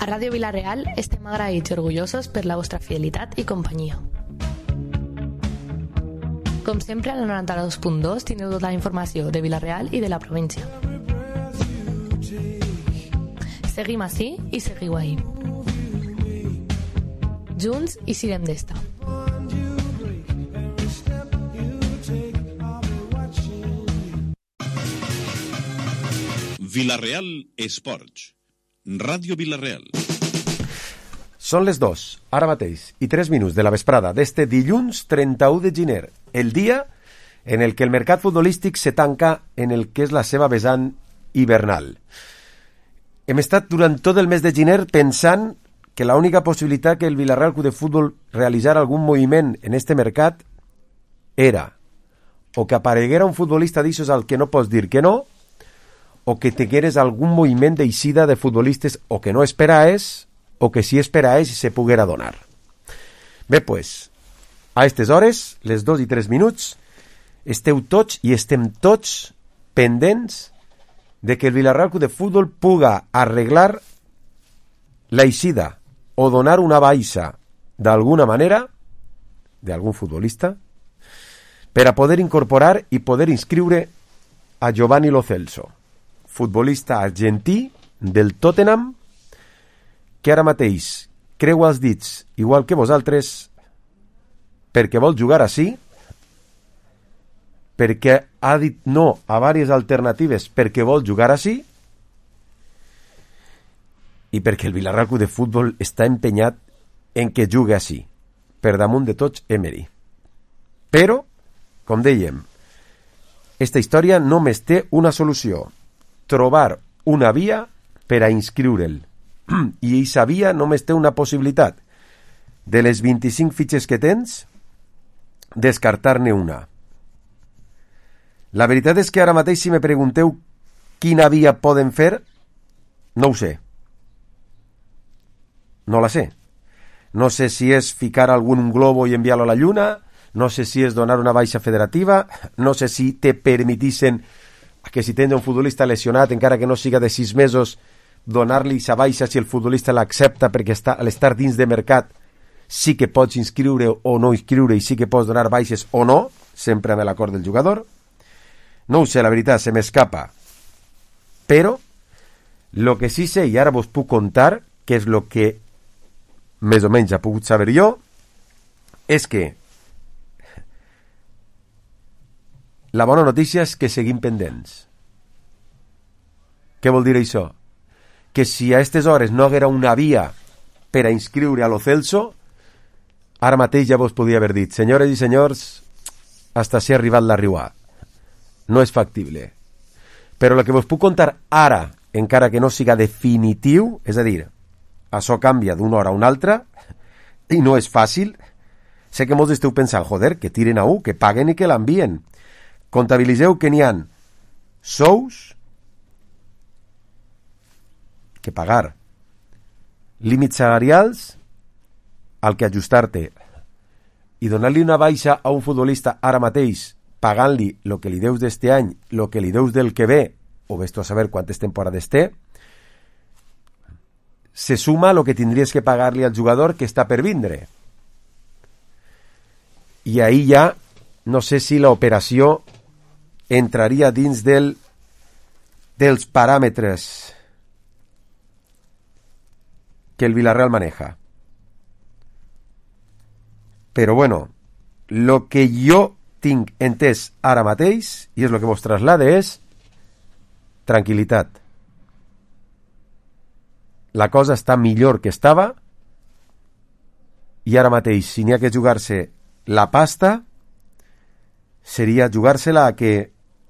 A Ràdio Vila-real estem agraïts i orgullosos per la vostra fidelitat i companyia. Com sempre, al 92.2 tindreu tota la informació de Vila-real i de la província. Seguim ací i seguiu ahí. Junts i sirem d'esta. Vila-real Esports. Ràdio Vila-real. Són les 2, ara mateix, i 3 minuts de la vesprada d'este dilluns 31 de gener, el dia en el que el mercat futbolístic se tanca en el que és la seva vessant hivernal. Hem estat durant tot el mes de gener pensant que l'única possibilitat que el Vila-real Club de Futbol realitzara algun moviment en este mercat era o que apareguera un futbolista d'aixos al que no pots dir que no, o que tingueres algun moviment d'eixida de futbolistes o que no esperaes o que sí esperaes i se poguera donar. Bé, pues, a aquestes hores, les 2 i 3 minuts, esteu tots i estem tots pendents de que el Vila-real Club de Futbol puga arreglar l'eixida o donar una baixa d'alguna manera d'algun futbolista per a poder incorporar i poder inscriure a Giovanni Lo Celso, futbolista argentí del Tottenham, que ara mateix creu els dits, igual que vosaltres, perquè vol jugar així, perquè ha dit no a diverses alternatives perquè vol jugar així, i perquè el Vila-real Club de Futbol està empenyat en que jugui així, per damunt de tots Emery. Però, com dèiem, esta història només té una solució: trobar una via per a inscriure'l. I aquesta via només té una possibilitat: de les 25 fitxes que tens, descartar-ne una. La veritat és que ara mateix, si me pregunteu quina via poden fer, no ho sé. No la sé. No sé si és ficar algun globo i enviar-lo a la lluna, no sé si és donar una baixa federativa, no sé si te permetissen que si tens un futbolista lesionat, encara que no siga de 6 mesos, donar-li sa baixa si el futbolista l'accepta, perquè al estar dins de mercat sí que pots inscriure o no inscriure i sí que pots donar baixes o no, sempre amb l'acord del jugador. No ho sé, la veritat, se m'escapa. Però lo que sí sé, i ara vos puc contar, que és lo que més o menys ha pogut saber jo, és que la bona notícia és que seguim pendents. Què vol dir això? Que si a aquestes hores no haguera una via per a inscriure a Lo Celso, ara mateix ja vos podia haver dit: senyores i senyors, hasta si ha arribat la riuà. No és factible. Però el que vos puc contar ara, encara que no siga definitiu, és a dir, això canvia d'una hora a una altra, i no és fàcil. Sé que molts esteu pensant, joder, que tiren a un, que paguen i que l'envien. Comptabilitzeu que n'hi ha sous que pagar, límits salarials al que ajustar-te, i donar-li una baixa a un futbolista ara mateix pagant-li el que li deus d'este any, el que li deus del que ve, o ves tu a saber quantes temporades té, se suma a lo que tindries que pagar-li al jugador que està per vindre. I ahí ja no sé si l'operació entraria dins dels paràmetres que el Villarreal maneja. Però bueno, lo que jo tinc entès ara mateix, i és lo que vos traslade, és tranquil·litat. La cosa està millor que estava, i ara mateix, si n'hi ha que jugar-se la pasta, seria jugar-se-la a que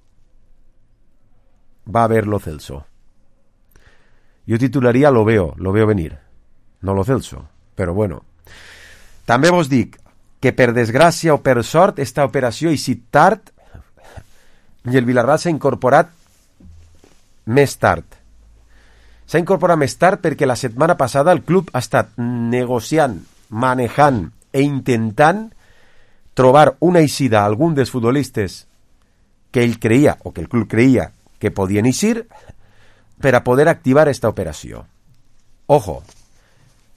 va a haver Lo Celso. Jo titularia lo veo venir, no Lo Celso, però bueno. També vos dic que per desgràcia o per sort esta operació ha eixit tard i el Villarreal s'ha incorporat més tard. S'ha incorporat més tard perquè la setmana passada el club ha estat negociant, manejant e intentant trobar una eixida a algun dels futbolistes que ell creia, o que el club creia que podien eixir, per a poder activar esta operació. Ojo,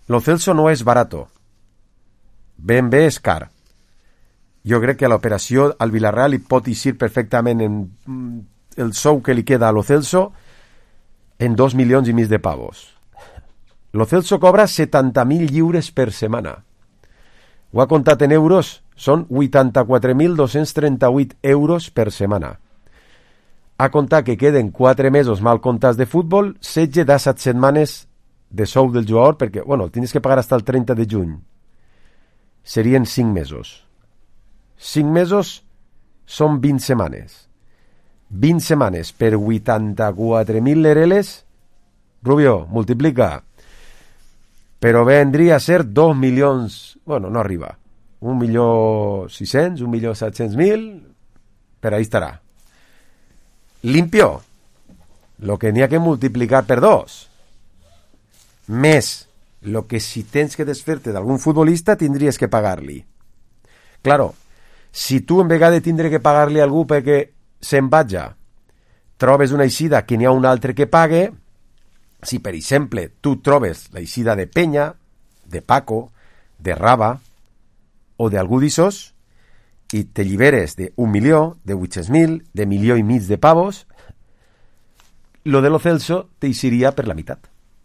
Lo Celso no és barato. Ben bé és car. Jo crec que l'operació al Villarreal li pot eixir perfectament en el sou que li queda a Lo Celso en 2 milions i mig de pavos. Lo Celso cobra 70.000 lliures per setmana. Ho ha comptat en euros, són 84.238 euros per setmana. Ha comptat que queden 4 mesos mal comptats de futbol, 16 de 7 setmanes de sou del jugador, perquè, bueno, tens que pagar fins al 30 de juny. Serien 5 mesos. 5 mesos són 20 setmanes. 20 setmanes per 84.000 lereles, Rubio, multiplica. Però vendria a ser 2 milions... Bueno, no arriba. 1.600.000, 1.700.000... Per ahí estarà. Limpio. Lo que n'hi ha que multiplicar per 2. Més lo que si tens que desfer-te d'algun futbolista tindries que pagar-li. Claro, si tu en vegada de tindre que pagar-li a algú perquè se'n vaja, trobes una eixida que n'hi ha un altre que pague, si per exemple tu trobes la eixida de Penya, de Paco, de Raba o d'algú d'ixos i te lliberes de 1 milió, de 800.000, de 1,5 milions de pavos, lo de Lo Celso t'eixiria per la meitat.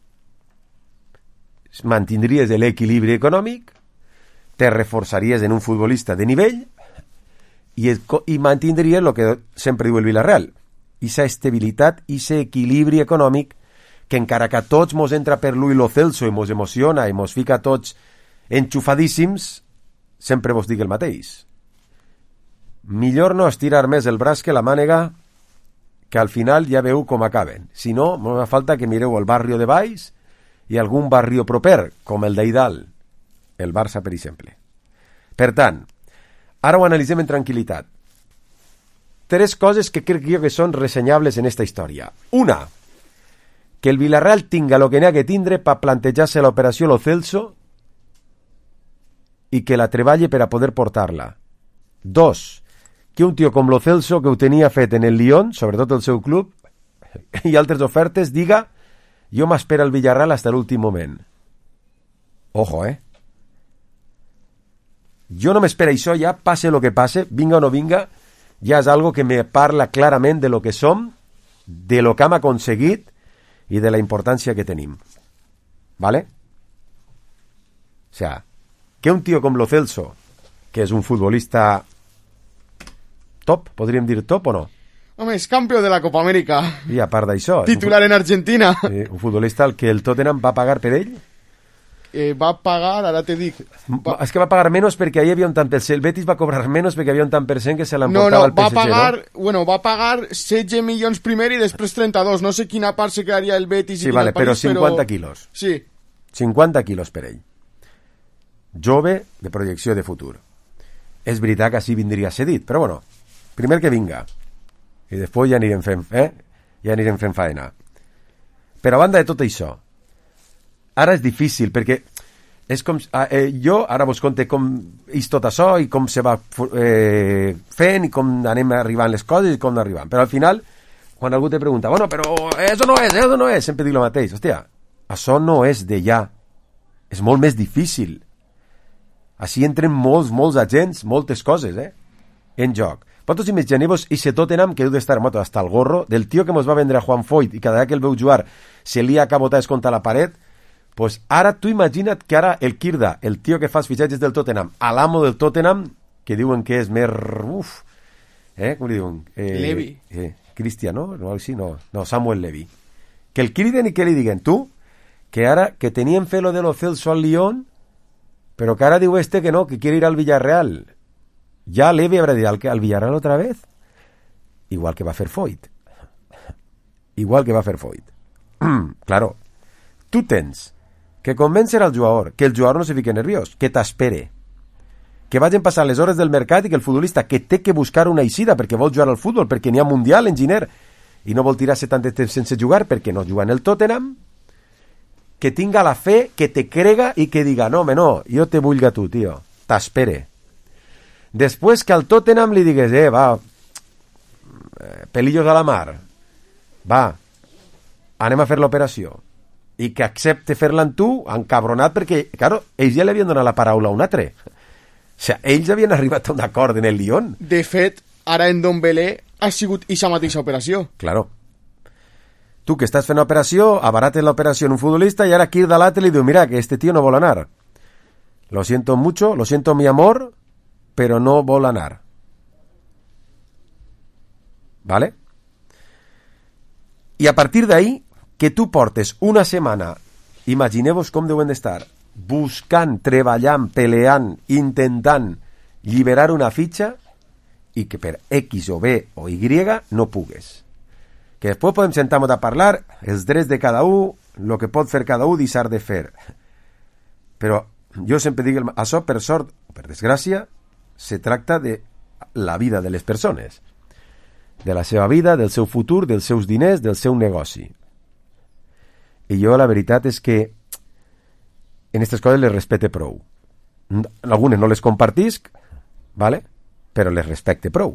Mantindries l'equilibri econòmic, te reforçaries en un futbolista de nivell i mantindries el que sempre diu el Villarreal, ixa estabilitat, ixa equilibri econòmic que encara que a tots mos entra per l'ull Lo Celso i mos emociona i mos fica tots enxufadíssims, sempre vos dic el mateix. Millor no estirar més el braç que la mànega, que al final ja veu com acaben. Si no, no fa falta que mireu el barri de baix i algun barri proper, com el d'Eidal, el Barça, per exemple. Per tant, ara ho analitzem en tranquil·litat. 3 coses que crec jo que són ressenyables en esta història. Una, que el Villarreal tinga el que n'hi ha que tindre per plantejar-se l'operació Lo Celso i que la treballe per a poder portar-la. 2, que un tio com Lo Celso, que ho tenia fet en el Lyon, sobretot el seu club, i altres ofertes, diga jo m'espero al Villarreal hasta l'últim moment. Ojo, Jo no m'espero això ja, passe lo que passe, vinga o no vinga, ja és algo que me parla clarament de lo que som, de lo que hem aconseguit i de la importància que tenim. ¿Vale? O sea, que un tio com Lo Celso, que és un futbolista top, podríem dir top o no? Home, és campió de la Copa Amèrica. I a part d'això... Titular en Argentina. Un futbolista al que el Tottenham va pagar per ell? Va pagar, ara te dic... És que va pagar menys perquè ahí havia un tant per cent. El Betis va cobrar menys perquè havia un tant per cent que se l'emportava el PSG, va pagar, no? Bueno, va pagar 16 milions primer i després 32. No sé quina part se quedaria el Betis i quina el París, però 50 quilos. Sí. 50 quilos per ell. Jove, de projecció de futur. És veritat que així vindria cedit, però bueno, primer que vinga. I després ja anirem fent, ja anirem fent faena. Però a banda de tot això, ara és difícil, perquè és com... jo ara vos conte com és tot això i com se va fent i com anem arribant les coses i com no arribant. Però al final, quan algú te pregunta, bueno, però eso no és, sempre dic el mateix. Hòstia, això no és de ja. És molt més difícil. Així entren molts agents, moltes coses, en joc. Vosaltres imagineu-vos ese Tottenham que deu d'estar hasta el gorro del tio que mos va vendre a Juan Foyt i cada vegada que el veu jugar se lia a cabotades contra la paret. Pues ara tu imagina't que ara el Kirda, el tio que fa els fitxatges del Tottenham, a l'amo del Tottenham, que diuen que és més... com li diuen? Levy. Cristian, no? No, Samuel Levy. Que el criden i que li diguen, tu, que ara que tenien fet lo de Lo Celso al Lyon, però que ara diu que no, que quiere ir al Villarreal. Ya Levy habrá ido al Villarreal otra vez. Igual que va a hacer Foyt. Claro. Tu tens que convèncer al jugador, que el jugador no se fique nerviós, que t'espere, que vagin passar les hores del mercat i que el futbolista que té que buscar una eixida perquè vol jugar al futbol, perquè n'hi ha Mundial en Giner i no vol tirar-se tant de temps sense jugar perquè no juga en el Tottenham, que tinga la fe, que te crega i que diga, no, jo te vull a tu, tio, t'espere. Després que al Tottenham li digues, va, pelillos a la mar, va, anem a fer l'operació. i que accepte fer-la amb tu, encabronat, perquè, claro, ells ja li havien donat la paraula a un altre. O sigui, ells havien arribat a un acord en el Lyon. De fet, ara en Dombele ha sigut ixa mateixa operació. Claro. Tu que estàs fent una operació, abarates l'operació en un futbolista i ara aquí de l'altre li diu, mira, que este tío no vol anar. Lo siento mucho, lo siento mi amor, pero no vol anar. ¿Vale? I a partir d'ahí, que tu portes una setmana, imagineu-vos com deuen d'estar, buscant, treballant, peleant, intentant lliberar una fitxa i que per X o B o Y no pugues. Que després podem sentar-nos a parlar els drets de cada un, el que pot fer cada un deixar de fer. Però jo sempre dic, això per sort o per desgràcia, se tracta de la vida de les persones, de la seva vida, del seu futur, dels seus diners, del seu negoci. I jo la veritat és que en aquestes coses les respecte prou. Algunes no les compartisc, ¿vale? Però les respecte prou.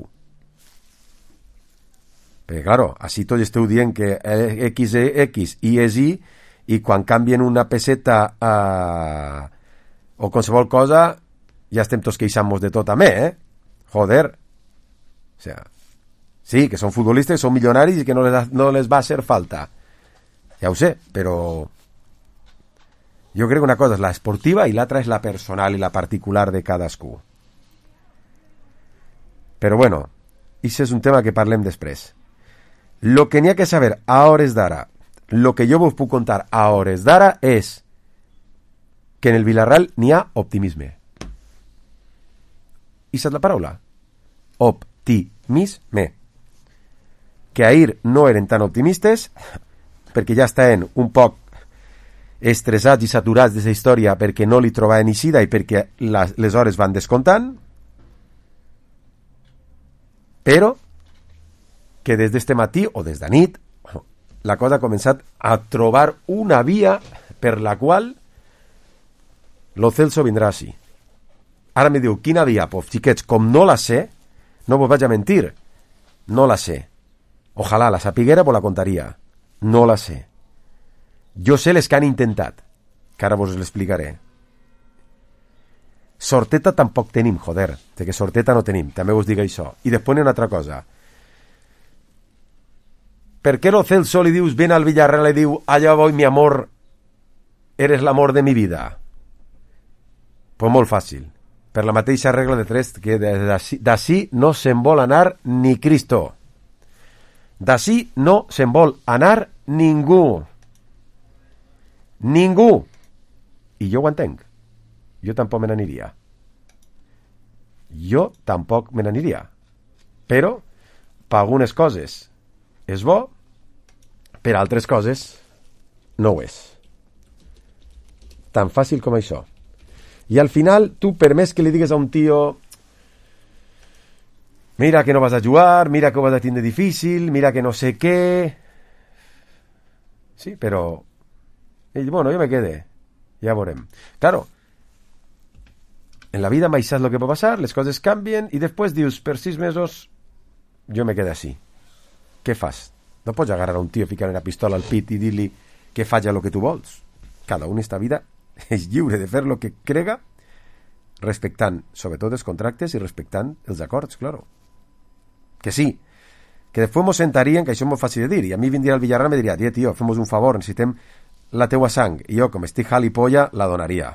Perquè, claro, així tots esteu dient que X és X, Y és Y, i quan canvien una peseta o qualsevol cosa, ja estem tots queixant-nos de tot a mi, Joder. O sea, sí, que són futbolistes, són milionaris i que no les va hacer falta. Ja ho sé, però jo crec que una cosa és la esportiva i l'altra és la personal i la particular de cadascú. Però bueno, això és un tema que parlem després. Lo que n'hi ha que saber a hores d'ara, lo que jo vos puc contar a hores d'ara és que en el Villarreal n'hi ha optimisme. I és la paraula. Optimisme. Que ahir no eren tan optimistes perquè ja estaven un poc estressats i saturats d'aquesta història perquè no li trobaven eixida i perquè les hores van descomptant, però que des d'este matí o des de nit la cosa ha començat a trobar una via per la qual lo Celso vindrà així. Ara me diu, quina via? Pues, xiquets, com no la sé, no vos vaig a mentir, no la sé. Ojalà la sapiguera vos la contaria. No la sé. Jo sé les que han intentat, que ara vos l'explicaré. Sorteta tampoc tenim, joder, de que sorteta no tenim, també vos dic això. I després n'hi ha una altra cosa. Per què lo Celso li dius, ven al Villarreal i diu, allà voy mi amor, eres l'amor de mi vida? Pues molt fàcil. Per la mateixa regla de tres, que d'ací no se'n vol anar ni Cristo. D'ací no se'n vol anar ningú. Ningú. I jo ho entenc. Jo tampoc me n'aniria. Jo tampoc me n'aniria. Però, per algunes coses és bo, per altres coses no ho és. Tan fàcil com això. I al final, tu, per més que li digues a un tio, mira que no vas a jugar, mira que ho vas a tindre difícil, mira que no sé què... Sí, però... Bueno, jo me quede. Ja veurem. Claro, en la vida mai saps lo que pot passar, les coses canvien, i després dius, per 6 mesos, jo me quede així. Què fas? No pots agarrar a un tio, ficar una pistola al pit i dir-li que faci el que tu vols. Cada un esta vida és lliure de fer lo que crega, respectant, sobretot, els contractes i respectant els acords, claro. Que sí, que després mos sentarien, que això és molt fàcil de dir, i a mi vindria al Villarreal i me diria, tio, fem-nos un favor, necessitem la teua sang, i jo, com estic jalipolla, la donaria.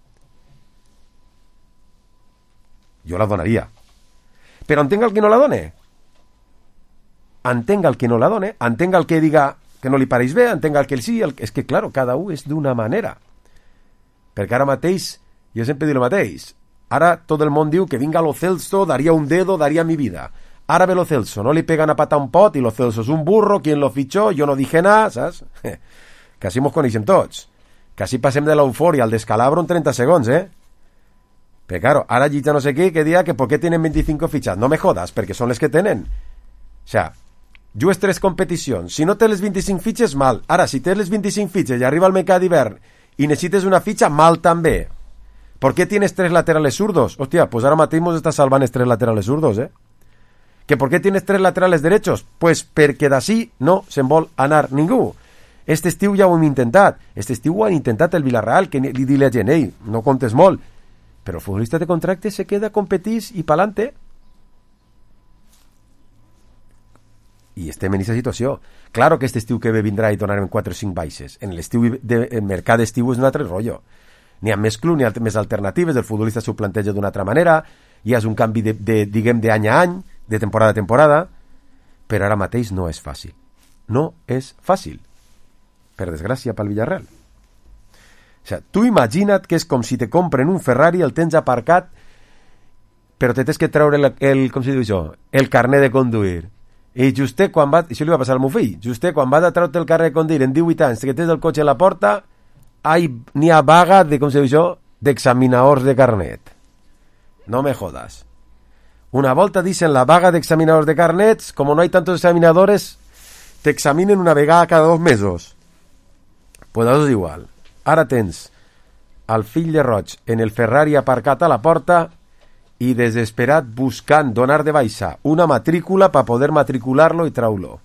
Jo la donaria. Però entenc el que no la done. Entenc el que no la done, entenc el que diga que no li pareix bé, entenc el que sí, és que, claro, cada un és d'una manera. Perquè ara mateix, jo sempre dic el mateix, ara tot el món diu que vinga lo Celso, daria un dedo, daria mi vida. Ara ve lo Celso, no li pegan a patar un pot, i lo Celso és un burro, ¿quién lo fichó? Yo no dije nada, saps? Que així mos coneixem tots. Que així passem de l'eufòria al descalabro en 30 segons, Però, claro, ara llitja no sé què, que dia que ¿por qué tienen 25 fichas? No me jodas, perquè són les que tenen. O sea, jugues 3 competicions. Si no té les 25 fitxes, mal. Ara, si té les 25 fitxes i arriba al mercat d'hivern y necesites una ficha, mal també. ¿Por qué tienes 3 laterales zurdos? Hostia, pues ahora mateix mos està salvant els 3 laterales zurdos, ¿Que por qué tienes 3 laterales derechos? Pues perquè d'ací no se'n vol anar ningú. Este estiu ja ho hem intentat. Este estiu ho han intentat el Villarreal, que li di la gent, ei, no comptes molt. Però el futbolista de contracte se queda, competís i pa'lante. I estem en aquesta situació. Claro que este estiu que ve vindrà i donarem 4 o 5 baixes. En l'estiu, el mercat d'estiu és un altre rotllo. N'hi ha més club, n'hi ha més alternatives, el futbolista s'ho planteja d'una altra manera, hi ha un canvi diguem, d'any a any, de temporada a temporada, però ara mateix no és fàcil. No és fàcil. Per desgràcia pel Villarreal. O sigui, tu imagina't que és com si te compren un Ferrari, el tens aparcat, però te tens que treure com se diu això, el carnet de conduir. I justet quan va... Això li va passar al meu fill. Justet quan vas a treure el carnet de conduir en 18 anys, que tens el cotxe a la porta, n'hi ha vaga de, com se diu això, d'examinadors de carnet. No me jodas. Una volta dicen la vaga d'examinadors de carnets, com no hay tantos examinadores, te examinen una vegada cada 2 mesos. Pues això és igual. Ara tens el fill de Roig en el Ferrari aparcat a la porta i desesperat buscant donar de baixa una matrícula per poder matricular-lo i trau-lo.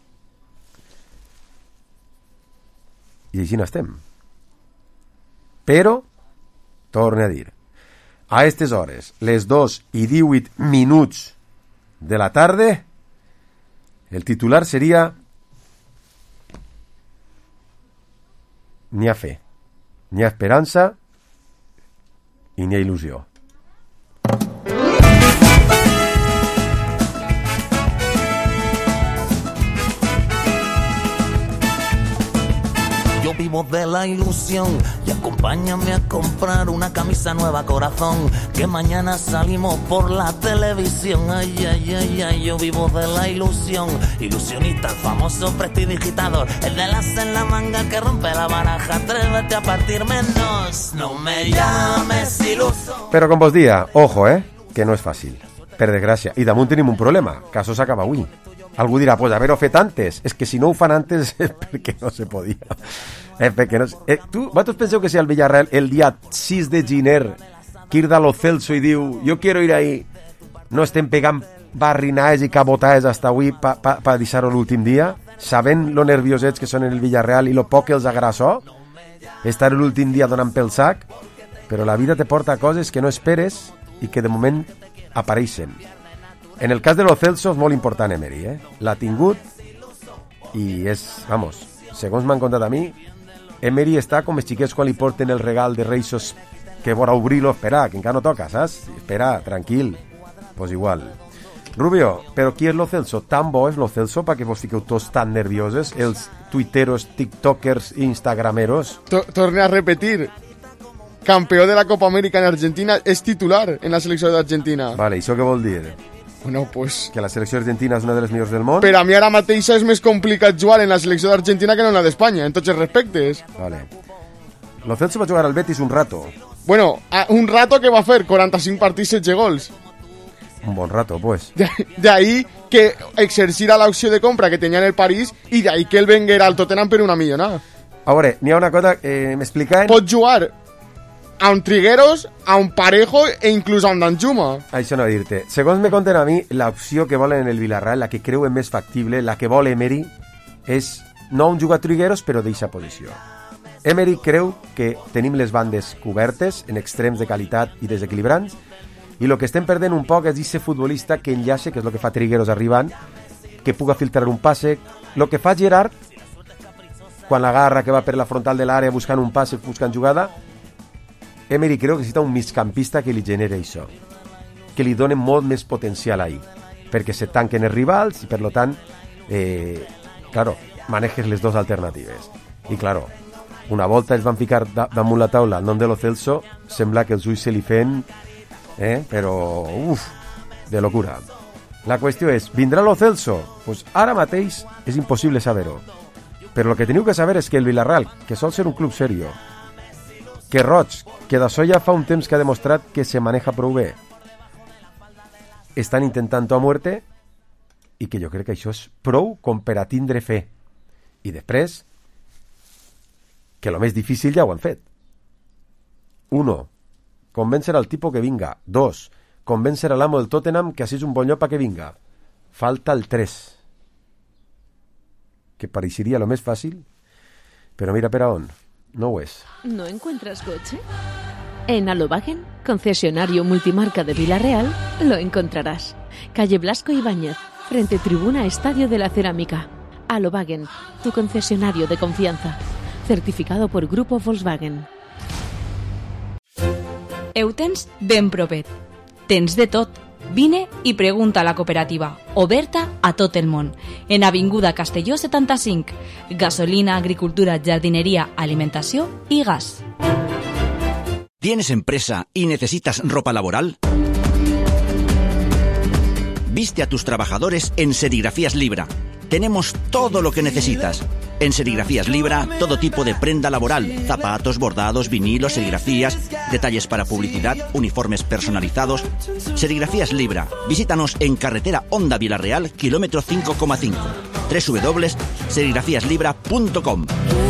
I així n'estem. Però, torne a dir, a aquestes hores, les 2:18 de la tarda, el titular seria n'hi ha fe, n'hi ha esperança i n'hi ha il·lusió. Yo vivo de la ilusión y acompáñame a comprar una camisa nueva, corazón, que mañana salimos por la televisión. Ay, ay, ay, ay, yo vivo de la ilusión. Ilusionista, el famoso prestidigitador, el de las en la manga que rompe la baraja. Atrévete a partir menos, no me llames iluso. Però com vos dia, ojo, que no és fàcil, per desgràcia. I damunt tenim un problema, que això s'acaba avui. Algú dirà, pues haver-ho fet antes. És que si no ho fan antes és perquè no se podia. Perquè no... Vosaltres penseu que si el Villarreal el dia 6 de gener quirda lo Celso i diu yo quiero ir ahí, no estem pegant barrinaes i cabotaes hasta avui pa deixar-ho l'últim dia, sabent lo nerviosets que són en el Villarreal i lo poc que els agrada això, estar l'últim dia donant pel sac, però la vida te porta a coses que no esperes i que de moment apareixen. En el cas de lo Celso és molt important Emery, l'ha tingut i és, vamos, segons m'han contat a mi, Emery està com els xiquets quan li porten el regal de Reis que vorà obrir-lo, espera, que encara no toca, saps? Espera, tranquil, pues igual. Rubio, però qui és lo Celso? Tan bo és lo Celso perquè vos fiqueu tots tan nervioses, els tuiteros, tiktokers i instagrameros? Torne a repetir. Campeón de la Copa América en Argentina, es titular en la selecció d'Argentina. Vale, i això què vol dir? Bueno, pues... Que la selecció argentina és una de les millors del món? Per a mi ara mateix és més complicat jugar en la selecció d'Argentina que no en la d'Espanya, en tots els respectes. Vale. Lo Celso va jugar al Betis un rato. Bueno, un rato que va fer 45 partits, 16 gols. Un bon rato, pues. De ahí que exercirà l'opció de compra que tenia en el París i de ahí que el venguera al Tottenham per una millonada. A veure, n'hi ha una cosa que m'explicaven... Pot jugar a un Trigueros, a un Parejo e inclús a un Danjuma. Això no dir-te. Segons me conten a mi, l'opció que volen en el Villarreal, la que creuen més factible, la que vol Emery, és no un jugar Trigueros, però d'eixa posició. Emery creu que tenim les bandes cobertes, en extrems de qualitat i desequilibrants, i el que estem perdent un poc és aquest futbolista que enllace, que és el que fa Trigueros arribant, que puga filtrar un passe. El que fa Gerard, quan l'agarra, que va per la frontal de l'àrea buscant un passe, buscant jugada, Emery creu que necessita un migcampista que li genere això, que li doni molt més potencial ahí, perquè se tanquen els rivals i per lo tant, claro, manejes les dues alternatives. I claro, una volta els van ficar damunt la taula el nom de lo Celso, sembla que els ulls se li feien, però, de locura. La qüestió és, vindrà lo Celso? Pues ara mateix és impossible saber-ho. Però el que teniu que saber és que el Villarreal, que sol ser un club serio, que Roig, que d'això ja fa un temps que ha demostrat que se maneja prou bé, estan intentant a muerte i que jo crec que això és prou com per a tindre fe. I després, que el més difícil ja ho han fet. 1. Convèncer al tipus que vinga. 2. Convèncer a l'amo del Tottenham que així és un bon lloc perquè vinga. Falta el 3. Que pareixeria el més fàcil, Però mira per a on. No ho és. ¿No encuentras coche? En Alobagen, concesionario multimarca de Vila-real, lo encontrarás. Calle Blasco Ibáñez, frente Tribuna Estadio de la Cerámica. Alobagen, tu concesionario de confianza. Certificado por Grupo Volkswagen. Eutens ben propet. Tens de tot. Vine i pregunta a la cooperativa, oberta a tot el món, en Avinguda Castelló 75, gasolina, agricultura, jardinería, alimentació i gas. ¿Tienes empresa y necesitas ropa laboral? Viste a tus trabajadores en Serigrafías Libra. Tenemos todo lo que necesitas. En Serigrafías Libra, todo tipo de prenda laboral, zapatos, bordados, vinilos, serigrafías, detalles para publicidad, uniformes personalizados. Serigrafías Libra. Visítanos en carretera Honda Vila-real, kilómetro 5,5. www.serigrafíaslibra.com.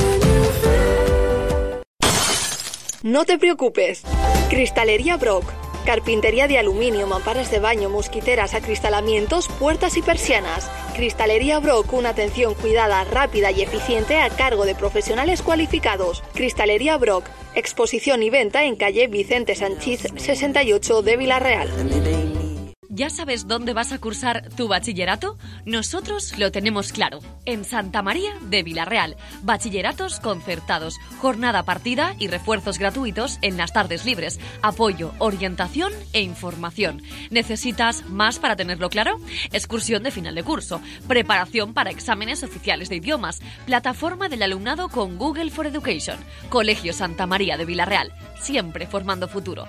No te preocupes. Cristalería Brock. Carpintería de aluminio, mamparas de baño, mosquiteras, acristalamientos, puertas y persianas. Cristalería Brock, una atención cuidada, rápida y eficiente a cargo de profesionales cualificados. Cristalería Brock, exposición y venta en calle Vicente Sanchís 68 de Vila-real. ¿Ya sabes dónde vas a cursar tu bachillerato? Nosotros lo tenemos claro. En Santa María de Vila-real. Bachilleratos concertados, jornada partida y refuerzos gratuitos en las tardes libres. Apoyo, orientación e información. ¿Necesitas más para tenerlo claro? Excursión de final de curso. Preparación para exámenes oficiales de idiomas. Plataforma del alumnado con Google for Education. Colegio Santa María de Vila-real. Siempre formando futuro.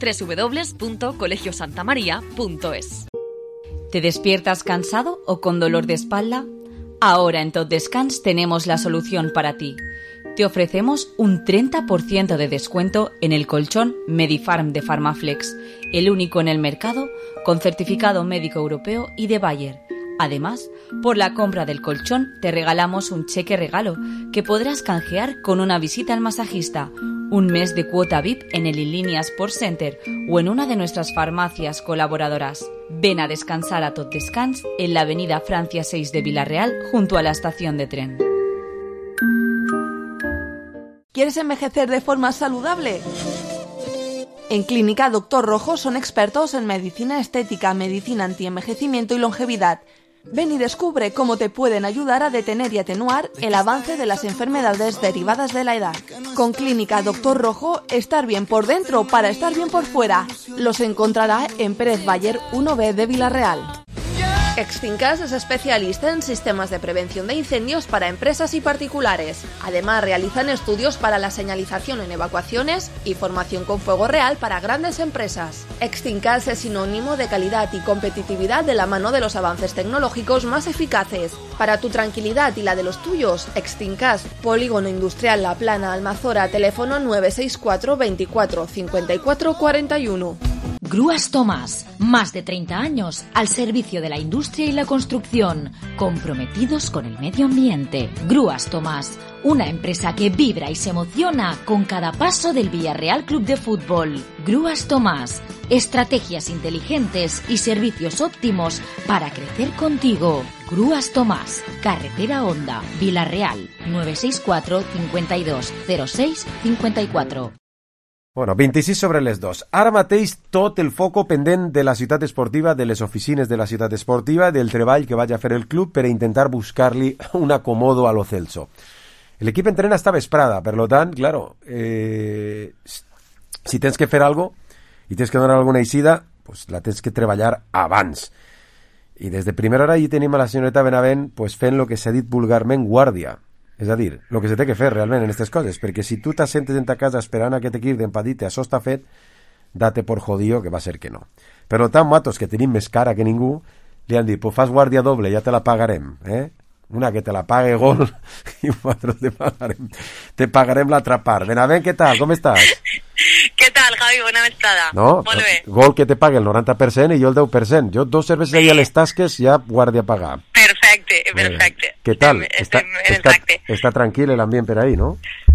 www.colegiosantamaria.es. ¿Te despiertas cansado o con dolor de espalda? Ahora en Tot Descans tenemos la solución para ti. Te ofrecemos un 30% de descuento en el colchón Medifarm de Pharmaflex, el único en el mercado con certificado médico europeo y de Bayer. Además, por la compra del colchón te regalamos un cheque regalo que podrás canjear con una visita al masajista, un mes de cuota VIP en el Inlínea Sports Center o en una de nuestras farmacias colaboradoras. Ven a descansar a Tot Descans en la avenida Francia 6 de Vila-real junto a la estación de tren. ¿Quieres envejecer de forma saludable? En Clínica Doctor Rojo son expertos en medicina estética, medicina antienvejecimiento y longevidad. Ven y descubre cómo te pueden ayudar a detener y atenuar el avance de las enfermedades derivadas de la edad. Con Clínica Doctor Rojo, estar bien por dentro para estar bien por fuera. Los encontrará en Pérez Bayer 1B de Vila-real. Extincas es especialista en sistemas de prevención de incendios para empresas y particulares. Además, realizan estudios para la señalización en evacuaciones y formación con fuego real para grandes empresas. Extincas es sinónimo de calidad y competitividad de la mano de los avances tecnológicos más eficaces. Para tu tranquilidad y la de los tuyos, Extincas, Polígono Industrial La Plana, Almazora, teléfono 964 24 54 41. Grúas Tomás, más de 30 años al servicio de la industria y la construcción, comprometidos con el medio ambiente. Grúas Tomás, una empresa que vibra y se emociona con cada paso del Villarreal Club de Fútbol. Grúas Tomás, estrategias inteligentes y servicios óptimos para crecer contigo. Grúas Tomás, carretera Honda, Vila-real, 964 52 06 54. Bueno, 26 sobre les 2. Ara mateix tot el foco pendent de la ciutat esportiva, de les oficines de la ciutat esportiva, del treball que vaig a fer el club per a intentar buscar-li un acomodo a lo Celso. L'equip entrena esta vesprada, per lo tant, claro, si tens que fer algo i tens que donar alguna eixida, pues la tens que treballar abans. I des de primera hora hi tenim a la senyoreta Benavent pues, fent lo que s'ha dit vulgarment guàrdia. És a dir, el que se té que fer realment en aquestes coses, perquè si tu t'assentes en ta casa esperant a que te quirden pa dir-te això està fet, date por jodido que va ser que no. Per tant, matos, que tenim més cara que ningú, li han dit, pues fas guàrdia doble, ja te la pagarem, Una que te la pague Gol i nosaltres te pagarem l'altra part. Benavent, què tal? Com estàs? Què tal, Javi? Bona vesprada. No? Molt bé. Gol que te pague el 90% i jo el 10%. Jo 2 cerveses ahí a les tasques ja guàrdia pagar. Perfecte. Què tal? Està tranquil l'ambient per ahí, no?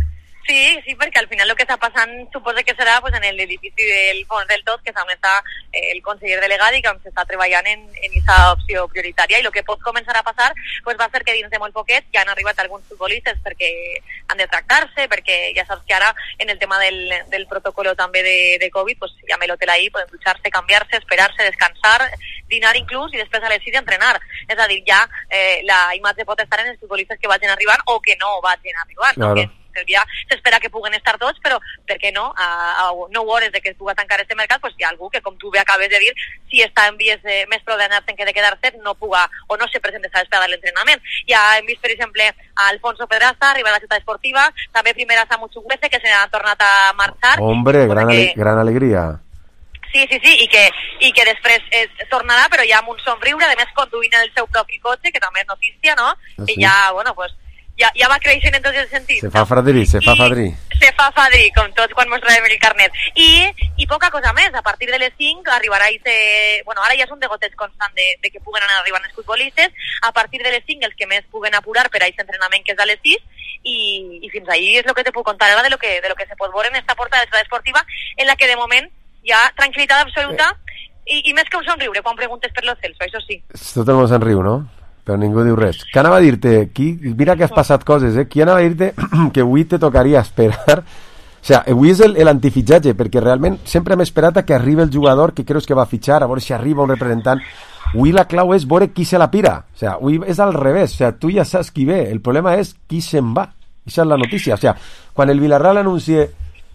Sí, perquè al final el que està passant suposa que serà pues, en l'edifici del fons del tot, que és on està el conseller delegat i que on s'està treballant en aquesta opció prioritària, i el que pot començar a passar pues, va ser que dins de molt poquet ja han arribat alguns futbolistes perquè han de tractar-se, perquè ja saps que ara en el tema del protocolo també de Covid, pues, ja me l'hotel ahí, poden dutxar-se, canviar-se, esperar-se, descansar, dinar inclús i després a les 6 entrenar. És a dir, ja la imatge pot estar en els futbolistes que vagin arribant o que no vagin arribant, claro. No? Ja s'espera que puguen estar tots, però per què no? A 9 hores de que es pugui tancar este mercat, pues hi ha algú que, com tu bé acabes de dir, si està en vies més prou d'anar-se'n que de quedar-se, no puga o no se presenta a l'espera de l'entrenament. Ja hem vist, per exemple, a Alfonso Pedraza arribar a la ciutat esportiva, també primera Samu Chukwueze, que se n'ha tornat a marxar. Hombre, gran alegria. Sí, i que després tornarà, però ja amb un somriure, a més conduint el seu propi cotxe, que també és notícia, no? Ah, que sí? ja, bueno, pues, ja va creixent en tots els sentits. Se fa fadrí. Se fa fadrí, com tots quan mos traiem el carnet. I poca cosa més, a partir de les 5 arribarà bueno, ara ja és un degoteig constant de que puguen anar arribant els futbolistes, a partir de les 5 els que més puguen apurar per a aquest entrenament que és a les 6, i fins ahí és el que te puc contar ara de lo que se pot veure en esta porta de ciutat esportiva, en la que de moment hi ha tranquil·litat absoluta i més que un somriure quan preguntes per Lo Celso, això sí. Tot el món se'n riu, no? Però ningú diu res. Què anava a dir-te? Mira que has passat coses, Qui anava a dir-te que avui te tocaria esperar? O sigui, avui és l'antifitxatge, perquè realment sempre hem esperat a que arribi el jugador que creus que va fitxar, a veure si arriba un representant. Avui la clau és veure qui se la pira. O sigui, avui és al revés. O sigui, tu ja saps qui ve. El problema és qui se'n va. Esa és la notícia. O sigui, quan el Villarreal anuncie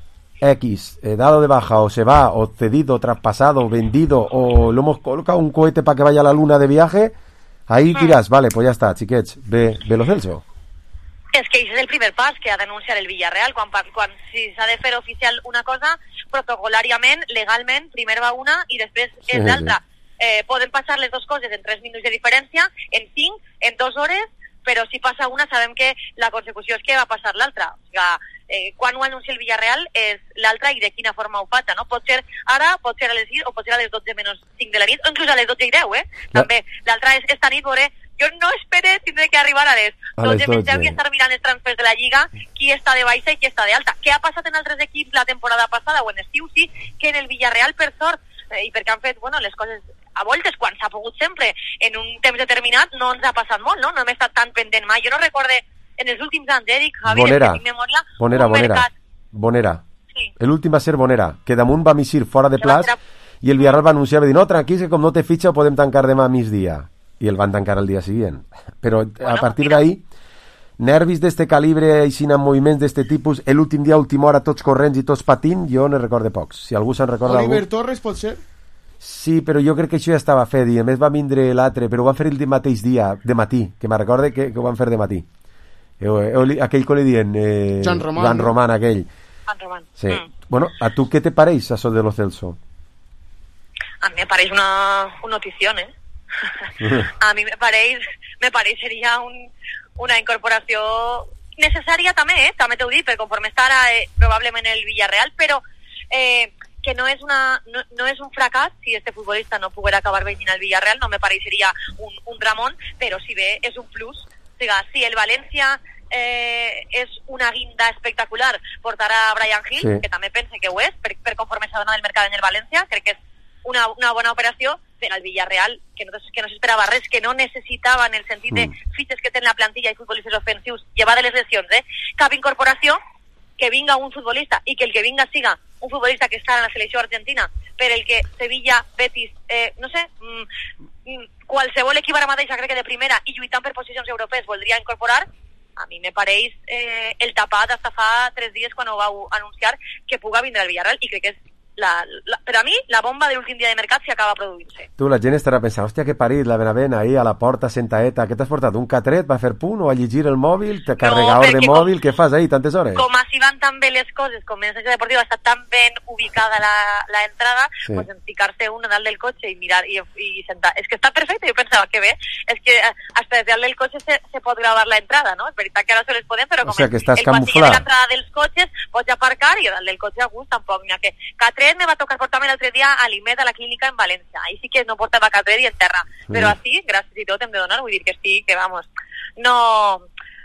X, dado de baja, o se va, o cedido, traspasado, vendido, o lo hemos colocado un cohete para que vaya a la luna de viaje, ahí diràs, vale, pues ja està, xiquets, ve Lo Celso. És que aquest és el primer pas que ha d'anunciar el Villarreal, quan si s'ha de fer oficial una cosa, protocolàriament, legalment, primer va una i després és l'altra. Poden passar les dues coses en 3 minuts de diferència, en 5, en 2 hores, però si passa una sabem que la consecució és que va passar l'altra. O sigui, quan ho anuncia el Villarreal és l'altra i de quina forma ho faig, no? Pot ser ara, pot ser a les 6 o pot ser a les 12 menys 5 de la nit, o inclús a les 12 i 10, També, l'altra és esta nit, veure, jo no espere tindré que arribar a les 12 menys 10 i estar mirant els transfers de la Lliga, qui està de baixa i qui està de alta. Què ha passat en altres equips la temporada passada o en estiu? Sí, que en el Villarreal, per sort, i perquè han fet, bueno, les coses a voltes, quan s'ha pogut sempre, en un temps determinat, no ens ha passat molt, no? No hem estat tan pendent mai. Jo no recorde en els últims anys, Eric, Javi, en memòria, Bonera. Sí. L'últim va ser Bonera, que damunt va missir fora de plaç i el Villarreal va anunciar, va dir, no, tranquils, que com no te fitxa ho podem tancar demà a migdia. I el van tancar el dia següent. Però a partir d'ahí, nervis d'este calibre i sin moviments d'este tipus, l'últim dia, última hora, tots corrents i tots patint, jo ne recorde pocs. Si algú se'n recorda Oliver algú... Torres, pot ser? Sí, però jo crec que això ja estava fet i a més va vindre l'altre, però ho van fer el mateix dia, de matí, que me'n recorde que ho van fer de matí. Aquell que li dient... Joan Román. Joan Román, aquell. Joan Román. Sí. Bueno, ¿a tu qué te pareix això de Lo Celso? A mi me pareix una notición, A mi me pareixeria una incorporació necessària també, també t'ho dic, perquè conforme està ara probablement el Villarreal, però que no és un fracàs si este futbolista no poguera acabar venint al Villarreal, no me pareixeria un dramón, però si bé és un plus. O sigui, si el València és una guinda espectacular portar a Bryan Gil, sí, que també pense que ho és, per conforme s'ha donat el mercat en el València, crec que és una bona operació, per al Villarreal, que no s'esperava res, que no necessitava en el sentit de fitxes que té la plantilla i futbolistes ofensius, llevar de les lesions, cap incorporació, que vinga un futbolista i que el que vinga siga un futbolista que està en la selecció argentina, per el que Sevilla, Betis, no sé, qualsevol equip ara mateix, crec que de primera i lluitant per posicions europees voldria incorporar. A mi me pareix el tapat hasta fa 3 dies quan ho vau anunciar que puga vindre al Villarreal, i crec que és per a mi la bomba de l'últim dia de mercat si acaba produint-se. Tu, la gent estarà pensant, hòstia, que parit, la Benavent ahí a la porta sentaeta, què t'has portat? Un catret? Va fer punt? O a llegir el mòbil? Carregador de mòbil? Què fas ahí tantes hores? Com així van tan bé les coses, com en l'agència deportiva està tan ben ubicada la entrada, sí, pues en ficar-se un dalt del cotxe i mirar i sentar. És que està perfecte, jo pensava que bé, és que hasta des dalt del cotxe se pot gravar la entrada, no? És veritat que ara se les podem, però com el pasillo de l'entrada dels cotxes pots aparcar i dalt del cotxe a gust tampoc n'hi ha que... Catret me va tocar portar-me l'altre dia a l'IMED a la clínica en València. Ahí sí que no portava catret i en terra. Però així, gràcies i tot, hem de donar, vull dir que sí, que vamos, no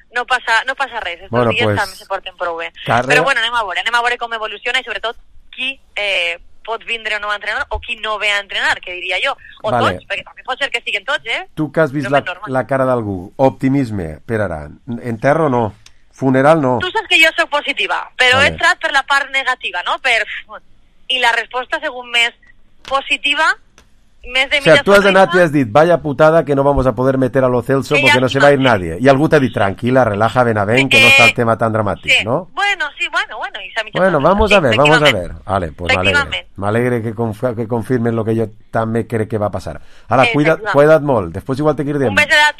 no passa res. Estos Bueno, dies pues, també se porten prou bé. carrera... Però bueno, anem a veure com evoluciona i sobretot qui pot vindre o no a entrenar o qui no ve a entrenar, que diria jo. O vale. tots, perquè també pot ser que siguin tots, Tu que has vist la cara d'algú, optimisme, per ara, enterro no, funeral no. Tu saps que jo sóc positiva, però vale. he entrat per la part negativa, no? I la resposta, según més positiva, més de O sea, tú has anat y has dit, vaya putada que no vamos a poder meter a Lo Celso porque no se va a ir nadie. Y algú t'ha dit, tranquila, relaja, Benavent, que no está el tema tan dramático, sí. ¿no? Bueno. Bueno, vamos a ver. Vale, pues me alegre que confirmen lo que yo també crec que va a pasar. Ara, cuida't molt, després igual te quiero dir. Un beso de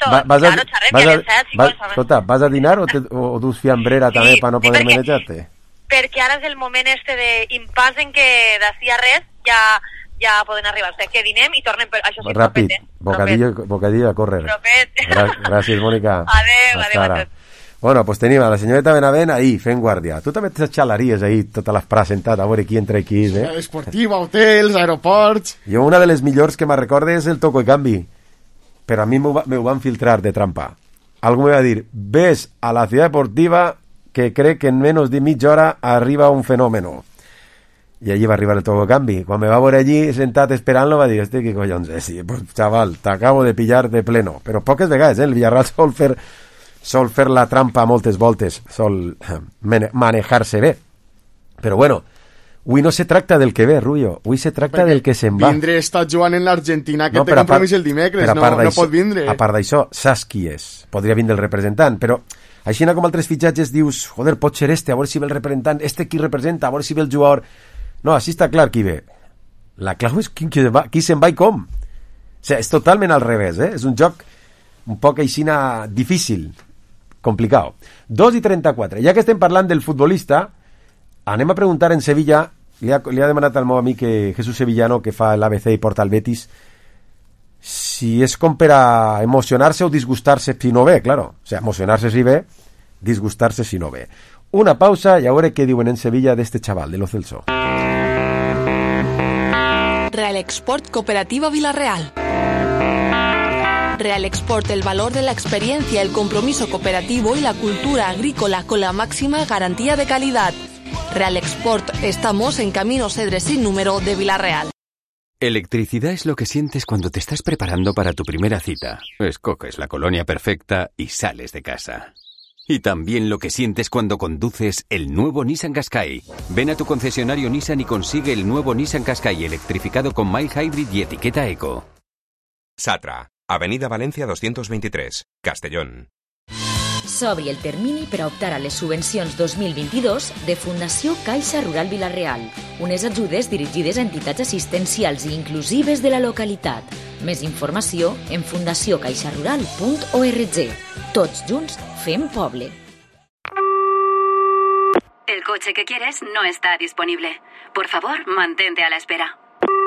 tots, ¿Vas a dinar o dus fiambrera també per no poder menjar-te? Perquè ara és el moment d'impàs en què d'ací a res ja poden arribar. O sigui, que dinem i tornem, això sí, ràpid, bocadillo a córrer. Gràcies, Mònica. Adéu a tots. Bueno, pues tenim a la senyoreta Benavent ahí, fent guàrdia. Tu també t'xalaries ahí, totes les frases sentades, a veure qui entra aquí, Esportiva, hotels, aeroports... Jo una de les millors que me recorde és el toco i canvi, però a mi me ho van filtrar de trampa. Algú me va dir, ves a la ciudad deportiva que crec que en menos de mitja hora arriba un fenómeno. I allí va arribar el toco i canvi. Quan me va veure allí sentat esperant-lo va dir, què collons és? Pues, chaval, t'acabo de pillar de pleno. Però poques vegades, el Villarreal sol fer la trampa moltes voltes, sol manejar-se bé. Però bueno, avui no se tracta del que ve, Rullo, avui se tracta del que se'n va. Vindre està jugant en l'Argentina, que té compromís el dimecres, no pot vindre. A part d'això, saps qui és? Podria vindre el representant, però així com altres fitxatges dius, joder, pot ser a veure si ve el representant, qui representa, a veure si ve el jugador... No, així està clar qui ve. La clau és qui se'n va i com. O sigui, és totalment al revés, És un joc un poc aixina difícil, complicat. 2:34. Ja que estem parlant del futbolista, anem a preguntar en Sevilla, li ha demanat al meu amic Jesús Sevillano, que fa l'ABC i porta el Betis, si és com per a emocionar-se o disgustar-se si no ve, claro. O sigui, emocionar-se si ve, disgustar-se si no ve. Una pausa y a veure què diuen en Sevilla d'este chaval, de Lo Celso. Real Export Cooperativa Villarreal. Real Export, el valor de la experiencia, el compromiso cooperativo y la cultura agrícola con la máxima garantía de calidad. Real Export, estamos en Camino Cedres sin número de Villarreal. Electricidad es lo que sientes cuando te estás preparando para tu primera cita. Escoges la colonia perfecta y sales de casa. Y también lo que sientes cuando conduces el nuevo Nissan Qashqai. Ven a tu concesionario Nissan y consigue el nuevo Nissan Qashqai electrificado con mild hybrid y etiqueta eco. Satra, Avenida Valencia 223, Castellón. S'obri el termini per a optar a les subvencions 2022 de Fundació Caixa Rural Vila-real, unes ajudes dirigides a entitats assistencials i inclusives de la localitat. Més informació en fundaciocaixarural.org. Tots junts fem poble. El coche que quieres no está disponible. Por favor, mantente a la espera.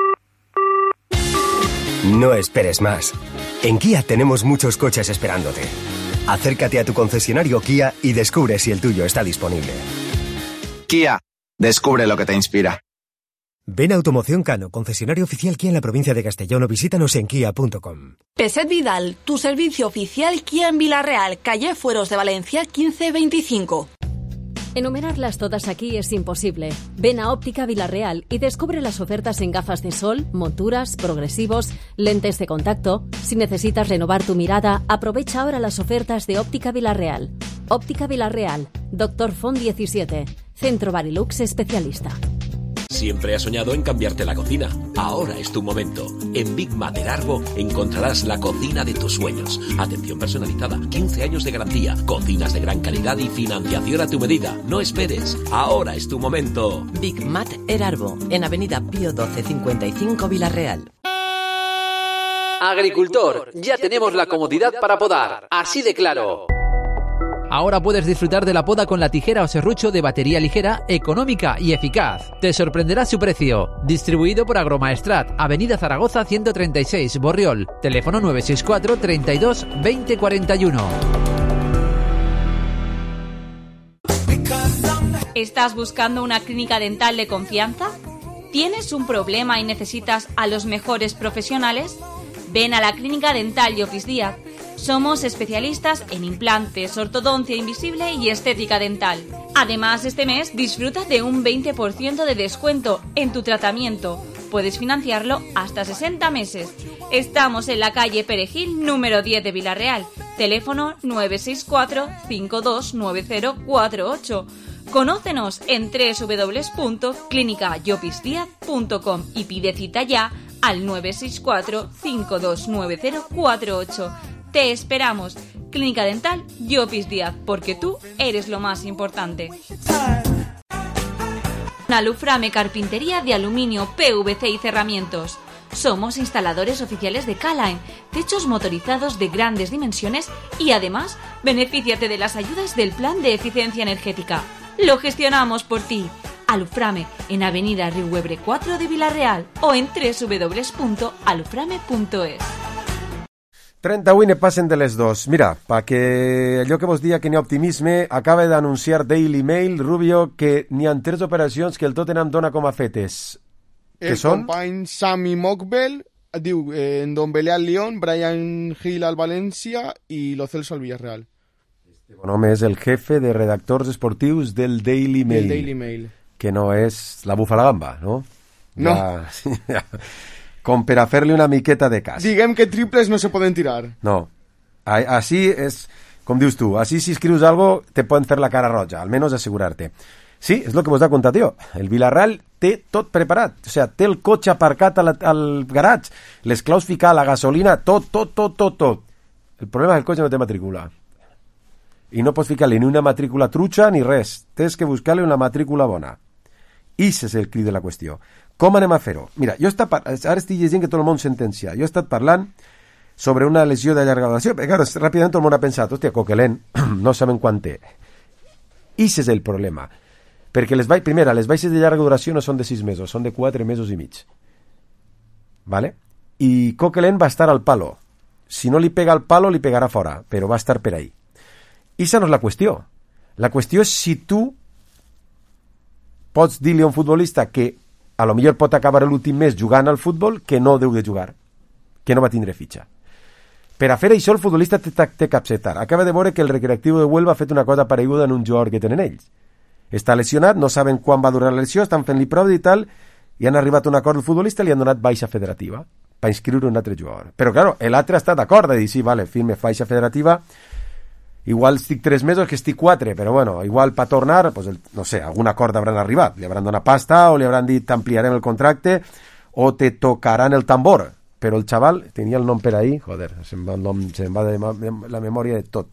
No esperes más. En Kia tenemos muchos coches esperándote. Acércate a tu concesionario Kia y descubre si el tuyo está disponible. Kia, descubre lo que te inspira. Ven a Automoción Cano, concesionario oficial Kia en la provincia de Castellón, o visítanos en kia.com. Peset Vidal, tu servicio oficial Kia en Villarreal, calle Fueros de Valencia 1525. Enumerarlas todas aquí es imposible. Ven a Óptica Villarreal y descubre las ofertas en gafas de sol, monturas, progresivos, lentes de contacto. Si necesitas renovar tu mirada, aprovecha ahora las ofertas de Óptica Villarreal. Óptica Villarreal, Dr. Font 17, Centro Barilux especialista. Siempre has soñado en cambiarte la cocina. Ahora es tu momento. En Big Mat Erarbo encontrarás la cocina de tus sueños. Atención personalizada, 15 años de garantía, cocinas de gran calidad y financiación a tu medida. No esperes. Ahora es tu momento. Big Mat Erarbo, en Avenida Pío 1255 Villarreal. Agricultor, ya tenemos la comodidad para podar. Así de claro. Ahora puedes disfrutar de la poda con la tijera o serrucho de batería ligera, económica y eficaz. Te sorprenderá su precio. Distribuido por Agromaestrat, Avenida Zaragoza 136, Borriol. Teléfono 964 32 20 41. ¿Estás buscando una clínica dental de confianza? ¿Tienes un problema y necesitas a los mejores profesionales? Ven a la Clínica Dental y Office Diag. Somos especialistas en implantes, ortodoncia invisible y estética dental. Además, este mes disfruta de un 20% de descuento en tu tratamiento. Puedes financiarlo hasta 60 meses. Estamos en la calle Perejil, número 10 de Vila-real. Teléfono 964-529048. Conócenos en www.clinicayopisdiaz.com y pide cita ya al 964-529048. Te esperamos. Clínica Dental Llopis Díaz, porque tú eres lo más importante. Aluframe Carpintería de Aluminio, PVC y Cerramientos. Somos instaladores oficiales de K-Line, techos motorizados de grandes dimensiones y además benefíciate de las ayudas del Plan de Eficiencia Energética. Lo gestionamos por ti. Aluframe en Avenida Riuebre 4 de Vila-real o en www.aluframe.es. 31 passen de les 2. Mira, perquè allò que vos dia que n'hi ha optimisme, acaba d'anunciar Daily Mail, Rubio, que n'hi ha 3 operacions que el Tottenham dona com a fetes. El company Sami Mokbel diu Ndombele al Lyon, Brian Hill al València i Lo Celso al Villarreal. Bon home és el jefe de redactors esportius del Daily Mail. Del Daily Mail. Que no és la bufa a la gamba, no? No. Ja, com per a fer-li una miqueta de cas. Diguem que triples no se poden tirar. No. Així és, com dius tu, així si escrius algo te poden fer la cara roja, almenys assegurar-te. Sí, és el que vos ha contat jo. El Villarreal té tot preparat. O sigui, té el cotxe aparcat al garatge, les claus ficar, la gasolina, tot. El problema és que el cotxe no té matrícula. I no pots ficar-li ni una matrícula trucha ni res. Tens que buscar-li una matrícula bona. I és el crit de la qüestió. Com anem a fer-ho? Mira, ara estic llegint que tot el món sentencia. Jo he estat parlant sobre una lesió de llarga duració, perquè clar, ràpidament tot el món ha pensat, hòstia, Coquelin, no sabem quan té. I és el problema. Perquè les baixes de llarga duració no són de 6 mesos, són de 4 mesos i mig. ¿Vale? I Coquelin va estar al palo. Si no li pega al palo, li pegarà fora, però va estar per ahí. I esa no és la qüestió. La qüestió és si tu pots dir-li a un futbolista que a lo millor pot acabar l'últim mes jugant al futbol que no deu de jugar, que no va tindre fitxa. Per a fer això el futbolista té que acceptar. Acaba de veure que el Recreativo de Huelva ha fet una cosa pareguda en un jugador que tenen ells. Està lesionat, no saben quan va durar la lesió, estan fent-li prova i tal, i han arribat a un acord del futbolista i li han donat baixa federativa per inscriure un altre jugador. Però, claro, l'altre està d'acord de dir, sí, vale, firme baixa federativa, igual estic 3 mesos que estic 4, però bueno, igual per tornar, pues no sé, algun acord hauran arribat, li hauran donat pasta o li hauran dit t'ampliarem el contracte o te tocaran el tambor, però el xaval tenia el nom per ahí, joder, se'm va de la memòria de tot.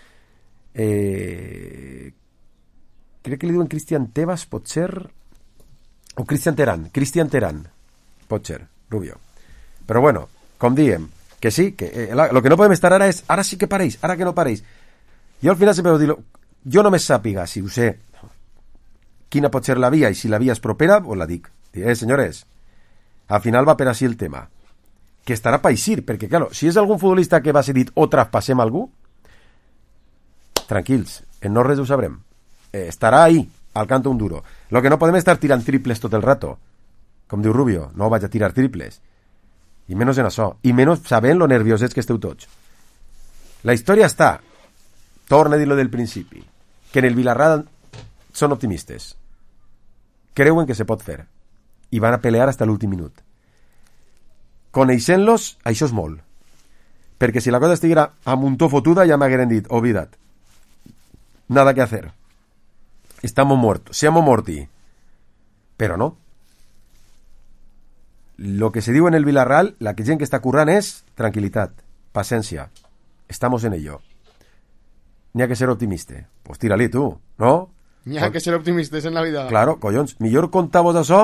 Crec que li diuen Cristian Tebas, pot ser, o Cristian Terán, pot ser, Rubio. Però bueno, com diem, que sí, que lo que no podem estar ara és, ara sí que pareix, ara que no pareix. Jo al final sempre ho dic, jo només sàpiga, si ho sé, quina pot ser la via, i si la via és propera, pues la dic. Senyores, al final va per així el tema. Que estarà pa eixir, perquè, claro, si és algun futbolista que va ser dit o traspassem algú, tranquils, en no res ho sabrem. Estarà ahí, al canto un duro. Lo que no podem estar tirant triples tot el rato. Com diu Rubio, no vaig a tirar triples. I menys en això. I menys sabent lo nerviosets que esteu tots. La història està, torna a dir-lo del principi, que en el Villarreal són optimistes. Creuen que se pot fer. I van a pelear hasta l'últim minut. Coneixent-los, això és molt. Perquè si la cosa estiguera a muntó fotuda ja m'hagueren dit, oblida't. Nada que hacer. Estamos muertos. Siamo morti. Però no. Lo que se diu en el Villarreal, la gent que està currant és tranquil·litat, paciència. Estamos en ello. N'hi ha que ser optimista. Pues tira-li tu, no? N'hi ha que ser optimistes en la vida. Claro, collons. Millor contar-vos això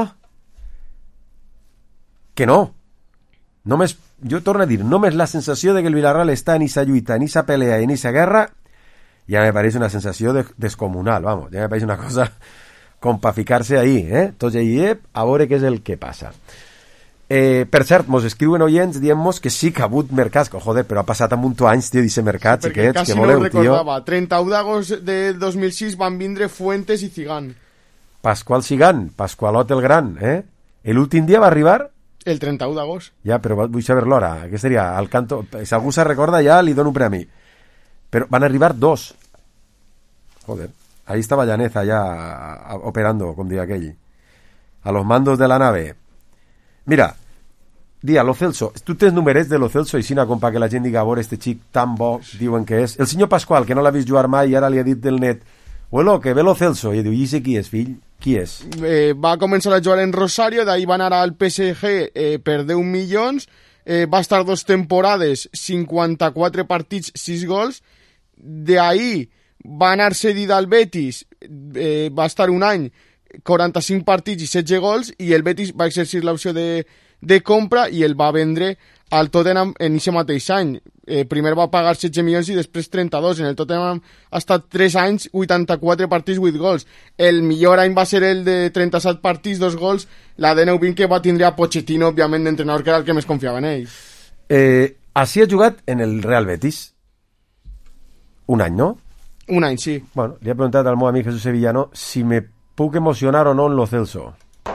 que no. Només, jo torno a dir, només la sensació de que el Villarreal està en esa lluita, en esa pelea, en esa guerra, ja me pareix una sensació descomunal, vamos. Ja me pareix una cosa com pa ficar-se ahí, tots allí, a veure què és el que passa. Per cert, mos escriuen oients dient-nos que sí que ha hagut mercats, joder, però ha passat a munt anys, tio, d'aquest mercat, xiquets, que voleu, tio. Perquè quasi no ho recordava. 31 d'agost de 2006 van vindre Fuentes i Zigán. Pascual Zigán, Pascualot el Gran, L'últim dia va arribar? El 31 d'agost. Ja, però vull saber l'hora. Què seria? Al canto... Si algú se recorda ja li dono un premi. Però van arribar 2. Joder. Ahí estaba Llaneza ya operando, com diria aquell. A los mandos de la nave. Mira, dia, Lo Celso. Tu tens numerets de Lo Celso, Isina, com que la gent diga, a veure, este xic tan bo, diuen que és. El senyor Pasqual, que no l'ha vist jugar mai, i ara li ha dit del net, bueno, que ve Lo Celso. I diu, i sé qui és, fill? Qui és? Va començar a jugar en Rosario, d'ahí va anar al PSG per 10 milions, va estar 2 temporades, 54 partits, 6 gols, d'ahí va anar cedit al Betis, va estar un any, 45 partits i 16 gols, i el Betis va exercir l'opció de compra i el va vendre al Tottenham en aquest mateix any. Primer va pagar 16 milions i després 32. En el Tottenham ha estat 3 anys, 84 partits, 8 gols. El millor any va ser el de 37 partits, 2 gols, la de 9-20 que va tindre a Pochettino, òbviament, d'entrenador, que era el que més confiava en ell. Així ha jugat en el Real Betis un any, no? Un any, sí. Bueno, li he preguntat al meu amic Jesús Sevillano si me puc emocionar o no en Lo Celso.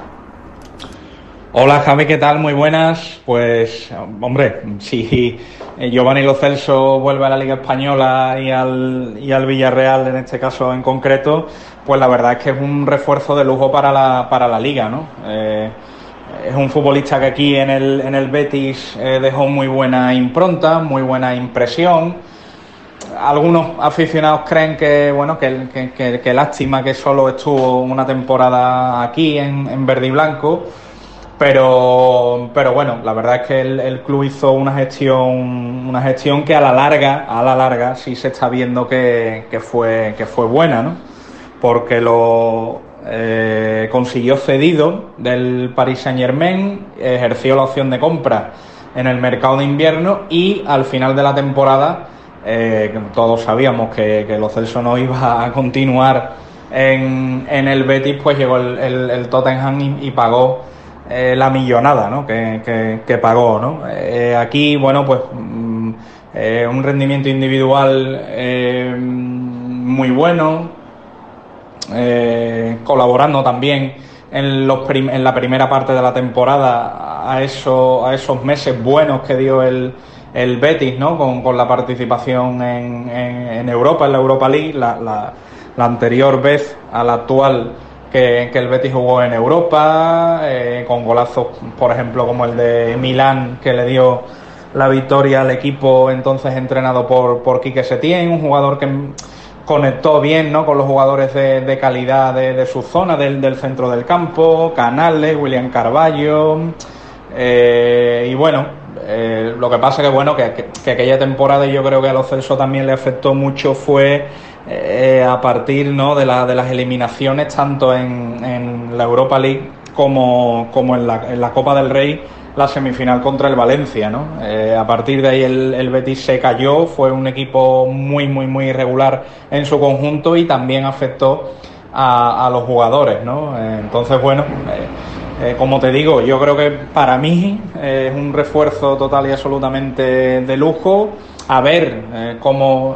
Hola Javi, ¿qué tal? Muy buenas. Pues, hombre, si Giovanni Lo Celso vuelve a la Liga Española y al Villarreal, en este caso en concreto, pues la verdad es que es un refuerzo de lujo para la Liga, ¿no? Es un futbolista que aquí en el Betis dejó muy buena impronta, muy buena impresión. Algunos aficionados creen que, bueno, que lástima que solo estuvo una temporada aquí en verde y blanco. Pero bueno, la verdad es que el club hizo una gestión que a la larga sí se está viendo que fue buena, ¿no? Porque lo consiguió cedido del Paris Saint-Germain, ejerció la opción de compra en el mercado de invierno y al final de la temporada, todos sabíamos que Lo Celso no iba a continuar en el Betis, pues llegó el Tottenham y pagó la millonada, ¿no? que pagó, ¿no? Aquí, bueno, pues un rendimiento individual muy bueno, colaborando también en la primera parte de la temporada a esos meses buenos que dio el Betis, ¿no? Con la participación en Europa, en la Europa League, la anterior vez a la actual que el Betis jugó en Europa, con golazos, por ejemplo, como el de Milán, que le dio la victoria al equipo entonces entrenado por Quique Setién, un jugador que conectó bien, ¿no? Con los jugadores de calidad de su zona, del centro del campo, Canales, William Carballo, y bueno, lo que pasa que bueno, que aquella temporada, y yo creo que a Lo Celso también le afectó mucho, fue a partir, ¿no? de las eliminaciones tanto en la Europa League como en la Copa del Rey, la semifinal contra el Valencia, ¿no? A partir de ahí el Betis se cayó, fue un equipo muy irregular en su conjunto y también afectó a los jugadores, ¿no? Entonces, bueno, como te digo, yo creo que para mí es un refuerzo total y absolutamente de lujo. A ver cómo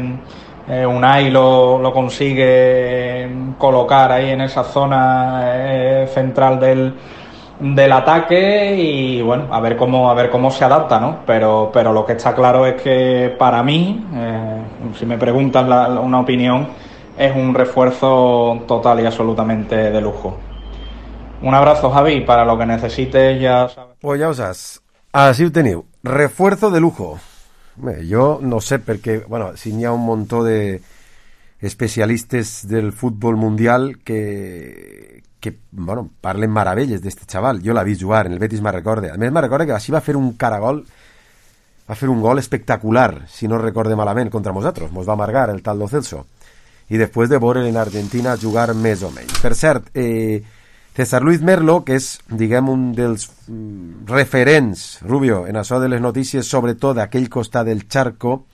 Unai lo consigue colocar ahí en esa zona central del ataque y bueno, a ver cómo se adapta, ¿no? Pero lo que está claro es que para mí, si me preguntas una opinión, es un refuerzo total y absolutamente de lujo. Un abrazo, Javi, para lo que necesites ya sabes. Pues ja ho saps, així ho teniu, refuerzo de lujo. Bé, jo no sé perquè, bueno, si n'hi ha un muntó de especialistes del futbol mundial que bueno, parlen meravelles d'este xaval. Jo l'he vist jugar, en el Betis me'n recorde. A més, me'n recorde que així va fer un caragol, va fer un gol espectacular, si no recorde malament, contra nosaltres. Mos va amargar el tal Lo Celso. I després de veure en Argentina jugar més o menys. Per cert, César Luis Merlo, que és, diguem, un dels referents, Rubio, en això de les notícies, sobretot d'aquell costat del charco,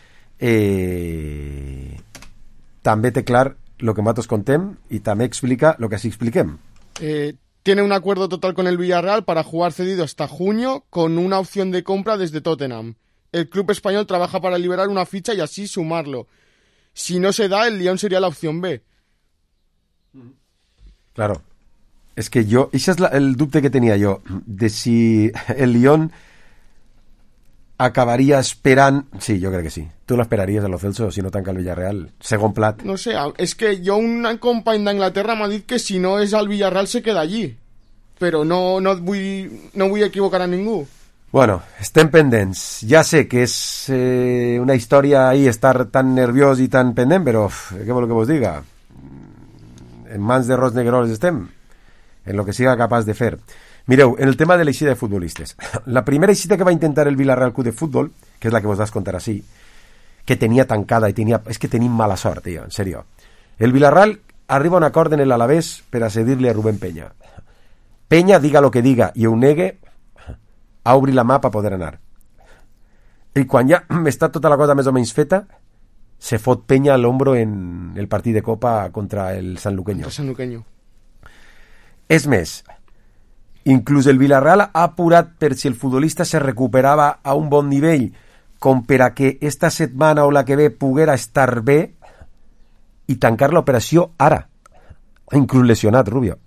també té clar lo que nosaltres contem y también explica lo que así expliquem. Tiene un acuerdo total con el Villarreal para jugar cedido hasta junio con una opción de compra desde Tottenham. El club español trabaja para liberar una ficha y así sumarlo. Si no se da, el Lyon sería la opción B. Claro. És que jo... Això és el dubte que tenia jo, de si el Lyon acabaria esperant... Sí, jo crec que sí. Tu l'esperaries a Lo Celso si no tanca el Villarreal? Segon plat. No sé, és que jo un company d'Anglaterra m'ha dit que si no és al Villarreal se queda allí. Però no vull equivocar a ningú. Bueno, estem pendents. Ja sé que és una història ahí estar tan nerviós i tan pendent, però què vol que vos diga? En mans de Ros Negreroles estem, en lo que siga capaç de fer. Mireu, en el tema de l'eixida de futbolistes, la primera eixida que va intentar el Villarreal Club de Futbol, que és la que vos vas contar així, que tenia tancada i tenia... És que tenim mala sort, tio, en serio. El Villarreal arriba a un acord en l'Alavés per a cedir-li a Rubén Peña. Peña, diga lo que diga i ho negue, a obrir la mà per poder anar. I quan ja està tota la cosa més o menys feta, se fot Peña a l'hombro en el partit de Copa contra el Sanluqueño. És més, inclús el Villarreal ha apurat per si el futbolista se recuperava a un bon nivell com per a que esta setmana o la que ve poguera estar bé i tancar l'operació ara. Inclús lesionat, Rubio.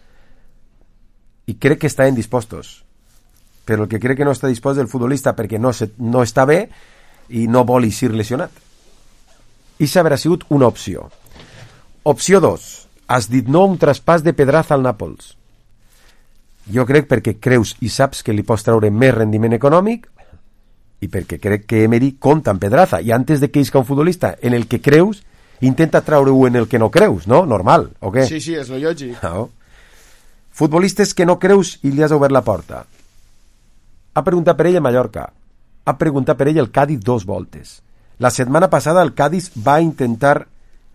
I crec que estan dispostos. Però el que crec que no està dispost del futbolista perquè no està bé i no vol eixir lesionat. I s'haurà sigut una opció. Opció 2. Has dit no a un traspàs de Pedraza al Nàpols. Jo crec perquè creus i saps que li pots treure més rendiment econòmic i perquè crec que Emery compta amb Pedraza i antes de que isca un futbolista en el que creus, intenta treure-ho en el que no creus, no? Normal, o què? Sí, és lo lògic. No. Futbolistes que no creus i li has obert la porta. Ha preguntat per ell a Mallorca. Ha preguntat per ell el Cádiz 2 voltes. La setmana passada el Cádiz va intentar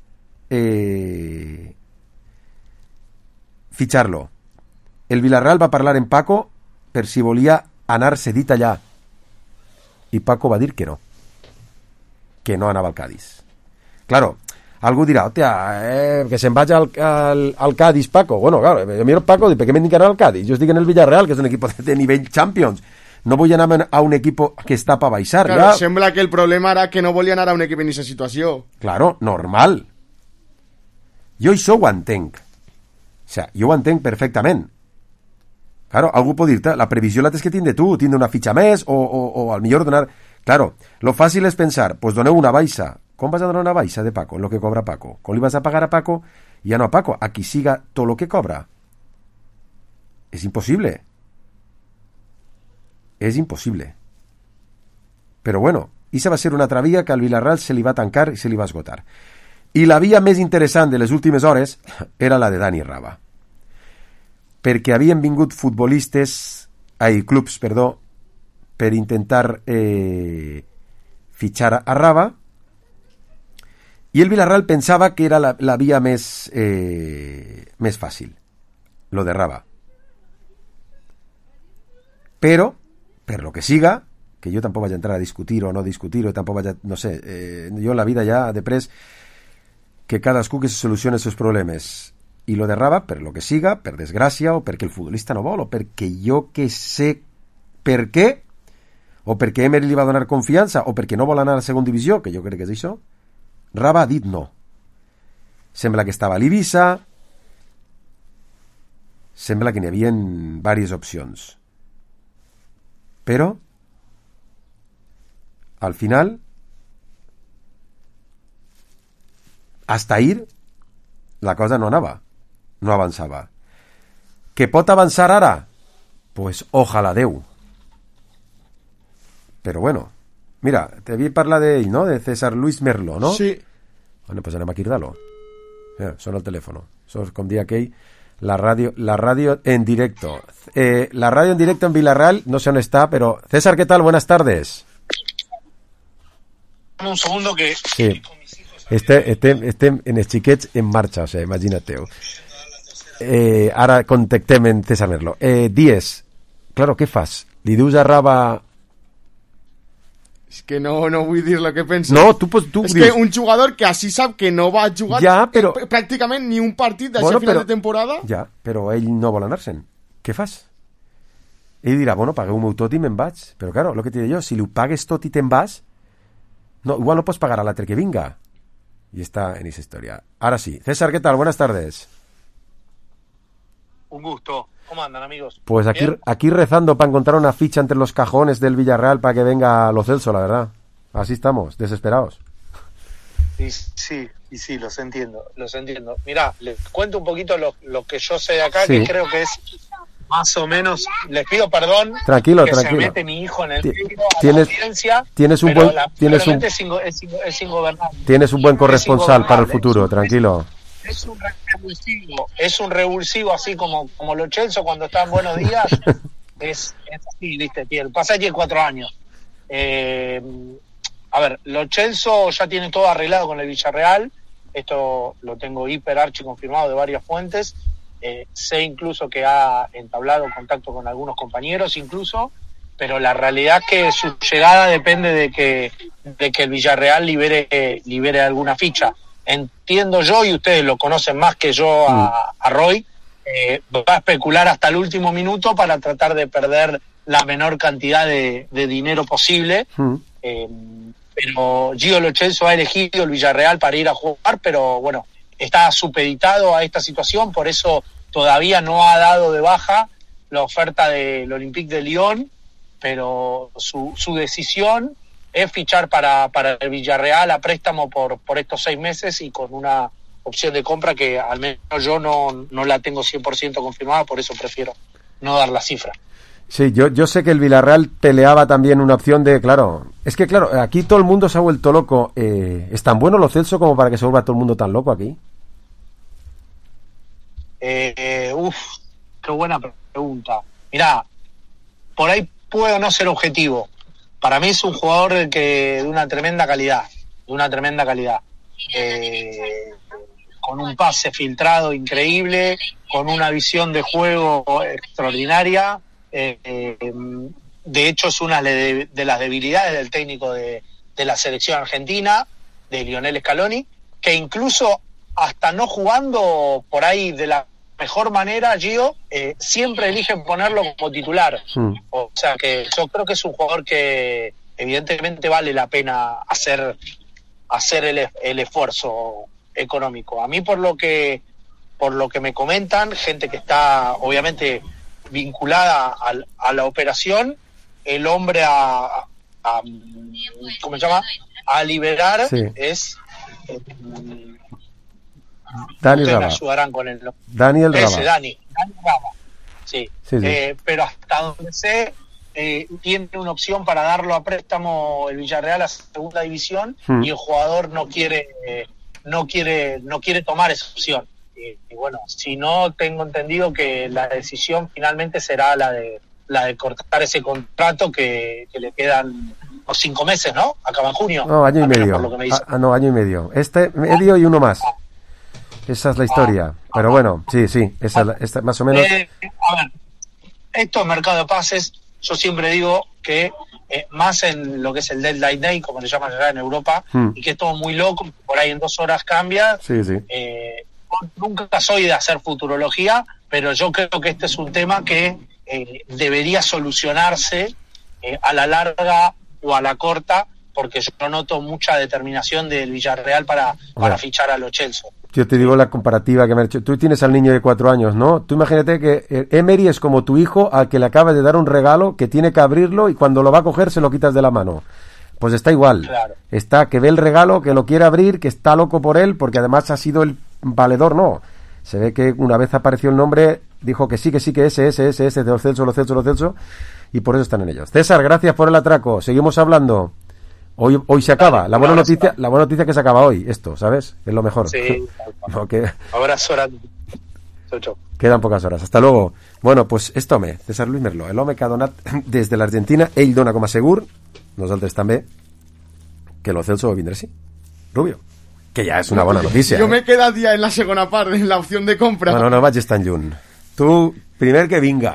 fitxar-lo. El Villarreal va parlar en Paco per si volia anar cedit allà. I Paco va dir que no. Que no anava al Cádiz. Claro, algú dirà, que se'n vagi al Cádiz, Paco. Bueno, claro, jo miro Paco, per què m'he d'anar al Cádiz? Jo estic en el Villarreal, que és un equip de nivell Champions. No vull anar a un equip que està per baixar. Claro, sembla que el problema era que no volia anar a un equip en aquesta situació. Claro, normal. Jo això ho entenc. O sigui, jo ho entenc perfectament. Claro, algú pot dir-te, la previsió la tens que tindre tu, tindre una fitxa més, o al millor donar... Claro, lo fàcil és pensar, pues doneu una baixa. Com vas a donar una baixa de Paco, en lo que cobra Paco? Com li vas a pagar a Paco? Ja no a Paco, a qui siga tot lo que cobra. És impossible. És impossible. Però bueno, esa va ser una altra via que al Villarreal se li va tancar i se li va esgotar. I la via més interessant de les últimes hores era la de Dani Raba. Perquè havien vingut clubs, per intentar fitxar a Raba, i el Villarreal pensava que era la via més fàcil, lo de Raba. Però, per lo que siga, que jo tampoc vaig entrar a discutir o no discutir, o tampoc vaig, no sé, jo en la vida ja després que cadascú que se solucione els seus problemes. I lo de Raba, per lo que siga, per desgràcia, o perquè el futbolista no vol, o perquè jo que sé per què, o perquè Emery li va donar confiança, o perquè no vol anar a la segona divisió, que jo crec que és això, Raba ha dit no. Sembla que estava a l'Ibiza, sembla que n'hi havia diverses opcions. Però, al final, hasta ahir, la cosa no anava, no avançava. Que pot avançar ara? Pues ojalà Déu. Però bueno, mira, te vi parlar d'ell, ¿no? De César Luis Merlo, ¿no? Sí. Bueno, pues anem a cridar-lo. Sona el teléfono. Eso es, com dia aquell, la radio en directo. La radio en directo en Villarreal, no sé on està, pero... César, ¿qué tal? Buenas tardes. Un segundo que... Sí. Estem en els xiquets en marxa, o sigui, imagina't-ho. Ara contactem en César Merlo. Dies, claro, què fas? Li dius a Raba... És que no vull dir el que penso. No, tu és dius... que un jugador que així sap que no va jugar pràcticament ni un partit d'aquest final de temporada... Ja, però ell no vol anar-se'n. Què fas? Ell dirà, bueno, pagueu-m'ho tot i me'n vaig. Però claro, el que t'he dit jo, si ho pagues tot i te'n vas, no, igual no pots pagar a l'altre que vinga. Y está en esa historia. Ahora sí. César, ¿qué tal? Buenas tardes. Un gusto. ¿Cómo andan, amigos? Pues aquí rezando para encontrar una ficha entre los cajones del Villarreal para que venga Lo Celso, la verdad. Así estamos, desesperados. Sí, los entiendo. Mirá, les cuento un poquito lo que yo sé de acá, que creo que es más o menos. Les pido perdón. Tranquilo. Se mete mi hijo en el medio a la audiencia, es ingobernable. Tienes un buen corresponsal para el futuro, tranquilo. Es un revulsivo, así como Lo Celso cuando está en Buenos Días. es así, viste, pasa aquí 4 años. A ver, Lo Celso ya tiene todo arreglado con el Villarreal. Esto lo tengo archi confirmado de varias fuentes. Sé incluso que ha entablado contacto con algunos compañeros incluso, pero la realidad es que su llegada depende de que el Villarreal libere alguna ficha. Entiendo yo, y ustedes lo conocen más que yo a Roy, va a especular hasta el último minuto para tratar de perder la menor cantidad de dinero posible. Pero Gio Lo Celso ha elegido el Villarreal para ir a jugar, pero bueno, está supeditado a esta situación, por eso todavía no ha dado de baja la oferta del Olympique de Lyon, pero su decisión es fichar para el Villarreal a préstamo por estos 6 meses y con una opción de compra que al menos yo no la tengo 100% confirmada, por eso prefiero no dar la cifra. Sí, yo sé que el Villarreal peleaba también una opción de, claro, es que claro, aquí todo el mundo se ha vuelto loco. ¿Es tan bueno Lo Celso como para que se vuelva todo el mundo tan loco aquí? Qué buena pregunta. Mirá, por ahí puedo no ser objetivo. Para mí es un jugador de una tremenda calidad, con un pase filtrado increíble, con una visión de juego extraordinaria. De hecho es una de las debilidades del técnico de la selección argentina, de Lionel Scaloni, que incluso hasta no jugando por ahí de la mejor manera, Gio, siempre eligen ponerlo como titular. O sea que yo creo que es un jugador que evidentemente vale la pena hacer el esfuerzo económico. A mí por lo que me comentan, gente que está obviamente vinculada a la operación, el hombre ¿cómo se llama? A liberar es Dani Raba. Me ayudarán con el nombre. Daniel Raba. Dani Raba. Sí. Sí. Pero hasta donde sé, tiene una opción para darlo a préstamo el Villarreal a segunda división y el jugador no quiere tomar esa opción. Y bueno, si no, tengo entendido que la decisión finalmente será la de cortar ese contrato que le quedan 5 meses, ¿no? Acaba en junio. No, año y medio. Por lo que me dice. Año y medio. Medio y uno más. Esa es la historia. Pero bueno, sí, esa más o menos. A ver, esto es mercado de pases. Yo siempre digo que más en lo que es el deadline day, como le llaman acá en Europa, y que es todo muy loco, por ahí en 2 horas cambia. Sí. Nunca soy de hacer futurología, pero yo creo que este es un tema que debería solucionarse a la larga o a la corta, porque yo noto mucha determinación del Villarreal para fichar a Lo Celso. Yo te digo la comparativa que me ha hecho. Tú tienes al niño de 4 años, ¿no? Tú imagínate que Emery es como tu hijo al que le acabas de dar un regalo que tiene que abrirlo y cuando lo va a coger se lo quitas de la mano. Pues está igual. Claro. Está que ve el regalo, que lo quiere abrir, que está loco por él, porque además ha sido el valedor, no. Se ve que una vez apareció el nombre, dijo que sí, ese, de Lo Celso, y por eso están en ellos. César, gracias por el atraco. Seguimos hablando. Hoy se acaba. La buena noticia es que se acaba hoy, esto, ¿sabes? Es lo mejor. Sí. Okay. Abrazo grande. Chau. Quedan pocas horas. Hasta luego. Bueno, pues esto César Luis Merlo, el home que ha donat des de l'Argentina, ell dona com a segur, nosaltres també, que Lo Celso vindrà sí. Rubio. Que ja és una bona notícia. Jo m'he quedat ja en la segona part, en l'opció de compra. No vagis tan lluny. Tu, primer que vinga.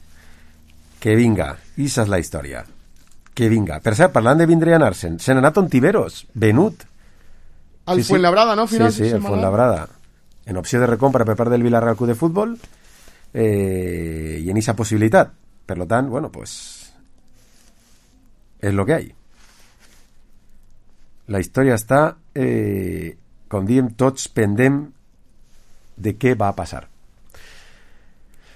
Issa és la història. Que vinga. Per cert, parlant de vindre i anar-se'n, se n'ha anat Ontiveros, venut. Al Fuenlabrada, ¿no? Final sí, el Fuenlabrada. En opció de recompra per part del Villarreal Club de Fútbol i en esa possibilitat. Per lo tant, bueno, pues es lo que hay. La història està com diem tots pendent de què va passar.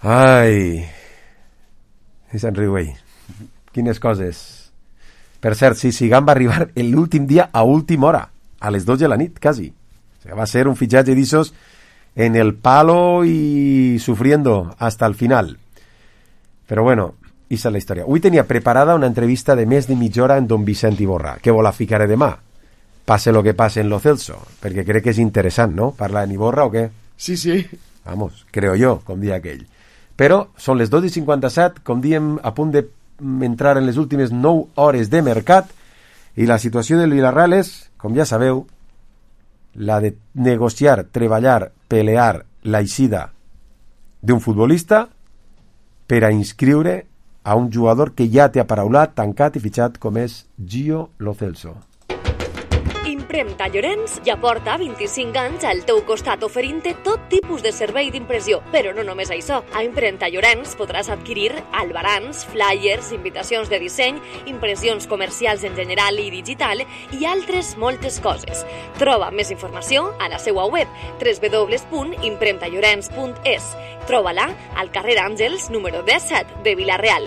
Ai... I Sant Riuell. Quines coses. Per cert, sí, Gant va arribar l'últim dia a última hora, a les 12 de la nit, quasi. O sea, va ser un fitxatge d'Isos en el palo y sufriendo hasta el final. Però bueno, esa és la història. Avui tenia preparada una entrevista de més de mitja hora en Don Vicent Iborra, que vol la ficaré demà. Passe lo que passe en Lo Celso, perquè crec que és interessant, ¿no? Parlar en Iborra o què? Sí, sí. Vamos, creo yo, com dia aquell. Però són les 12:57, com diem, a punt d'entrar en les últimes 9 hores de mercat, i la situació del Villarreal és, com ja sabeu, la de negociar, treballar, pelear l'eixida d'un futbolista per a inscriure a un jugador que ja té aparaulat, tancat i fitxat, com és Gio Lo Celso. Impremta Llorenç ja porta 25 anys al teu costat oferint-te tot tipus de servei d'impressió. Però no només això. A Impremta Llorenç podràs adquirir albarans, flyers, invitacions de disseny, impressions comercials en general i digital i altres moltes coses. Troba més informació a la seva web www.impremtallorens.es. Troba-la al carrer Àngels número 17 de Vila-real.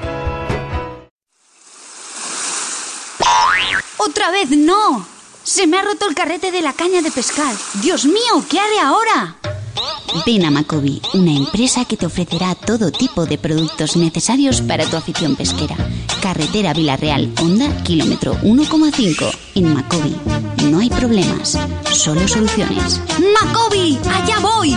¡Otra vez no! ¡Se me ha roto el carrete de la caña de pescar! ¡Dios mío! ¿Qué haré ahora? Ven a Macobi, una empresa que te ofrecerá todo tipo de productos necesarios para tu afición pesquera. Carretera Vila-real, Honda, kilómetro 1,5. En Macobi no hay problemas, solo soluciones. ¡Macobi! ¡Allá voy!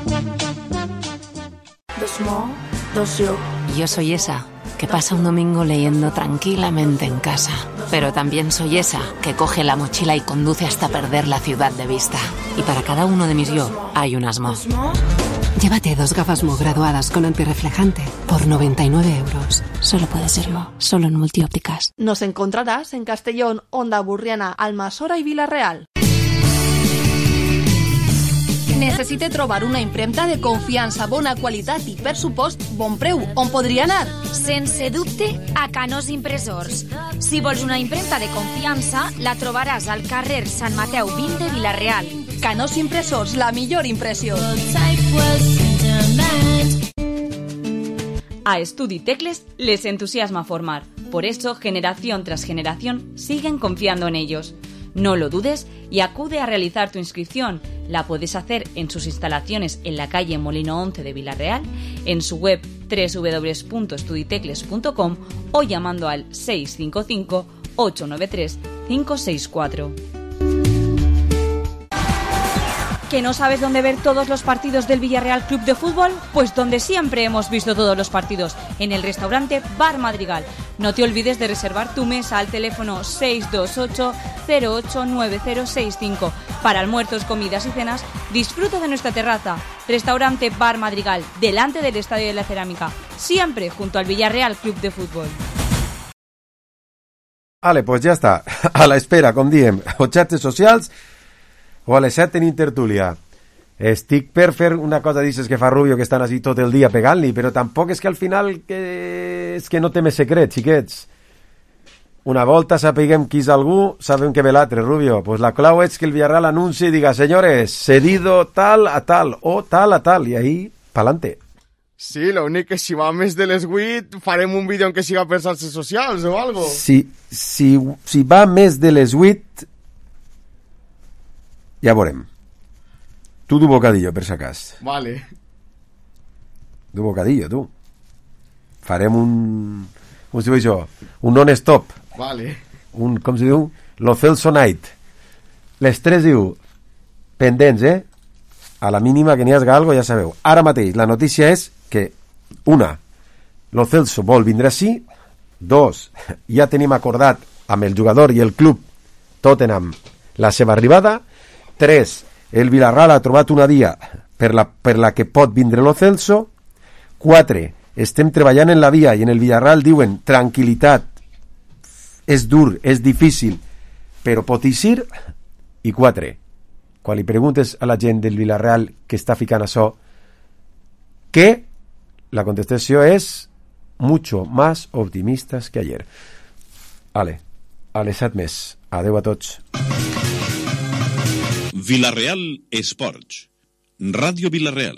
Yo soy esa que pasa un domingo leyendo tranquilamente en casa. Pero también soy esa que coge la mochila y conduce hasta perder la ciudad de vista. Y para cada uno de mis yo hay un Asmo. Llévate 2 gafas Mo graduadas con antirreflejante por 99 euros. Solo puede ser Mo, solo en Multiópticas. Nos encontrarás en Castellón, Onda Burriana, Almassora i Vila-real. Necessite trobar una impremta de confiança, bona qualitat i, per supost, bon preu. On podria anar? Sense dubte, a Canós Impressors. Si vols una impremta de confiança, la trobaràs al carrer Sant Mateu 20 de Vila-real. Canós Impressors, la millor impressió. A Estudi Tecles les entusiasma formar. Por eso, generación tras generación, siguen confiando en ellos. No lo dudes y acude a realizar tu inscripción. La puedes hacer en sus instalaciones en la calle Molino 11 de Vila-real, en su web www.estuditecles.com o llamando al 655 893 564. ¿Que no sabes dónde ver todos los partidos del Villarreal Club de Fútbol? Pues donde siempre hemos visto todos los partidos, en el restaurante Bar Madrigal. No te olvides de reservar tu mesa al teléfono 628 089065. Para almuerzos, comidas y cenas, disfruta de nuestra terraza. Restaurante Bar Madrigal, delante del Estadio de la Cerámica, siempre junto al Villarreal Club de Fútbol. Vale, pues ja està. A la espera, com diem, o xarxes socials o a les 7 tenim tertúlia. Estic per fer una cosa d'aixes que fa Rubio, que estan així tot el dia pegant-li, però tampoc és que al final és que no té més secret, xiquets. Una volta sapiguem qui és algú, sabem que ve l'altre, Rubio. Pues la clau és que el Villarreal anunci i diga, señores, cedido tal a tal, o tal a tal, i ahí, pa'lante. Sí, l'únic que si va més de les 8 farem un vídeo en què siga per xarxes socials o algo. Si va més de les 8, ja veurem. Tu du bocadillo, per si acas. Vale. Du bocadillo, tu. Farem un... com si diu això? Un non-stop. Vale. Com si diu? Lo Celso Night. Les 3 diu pendents, A la mínima que n'hi hagi algo, ja sabeu. Ara mateix, la notícia és que, una, Lo Celso vol vindre així. 2, ja tenim acordat amb el jugador i el club Tottenham la seva arribada. 3, el Villarreal ha trobat una via per la que pot vindre Lo Celso. 4, estem treballant en la via i en el Villarreal diuen tranquil·litat, és dur, és difícil, però pot eixir. I 4, quan li preguntes a la gent del Villarreal que està ficant això, que la contestació és mucho más optimistas que ayer. Vale, a les 7 més. Adeu a tots. Villarreal Esports. Ràdio Villarreal.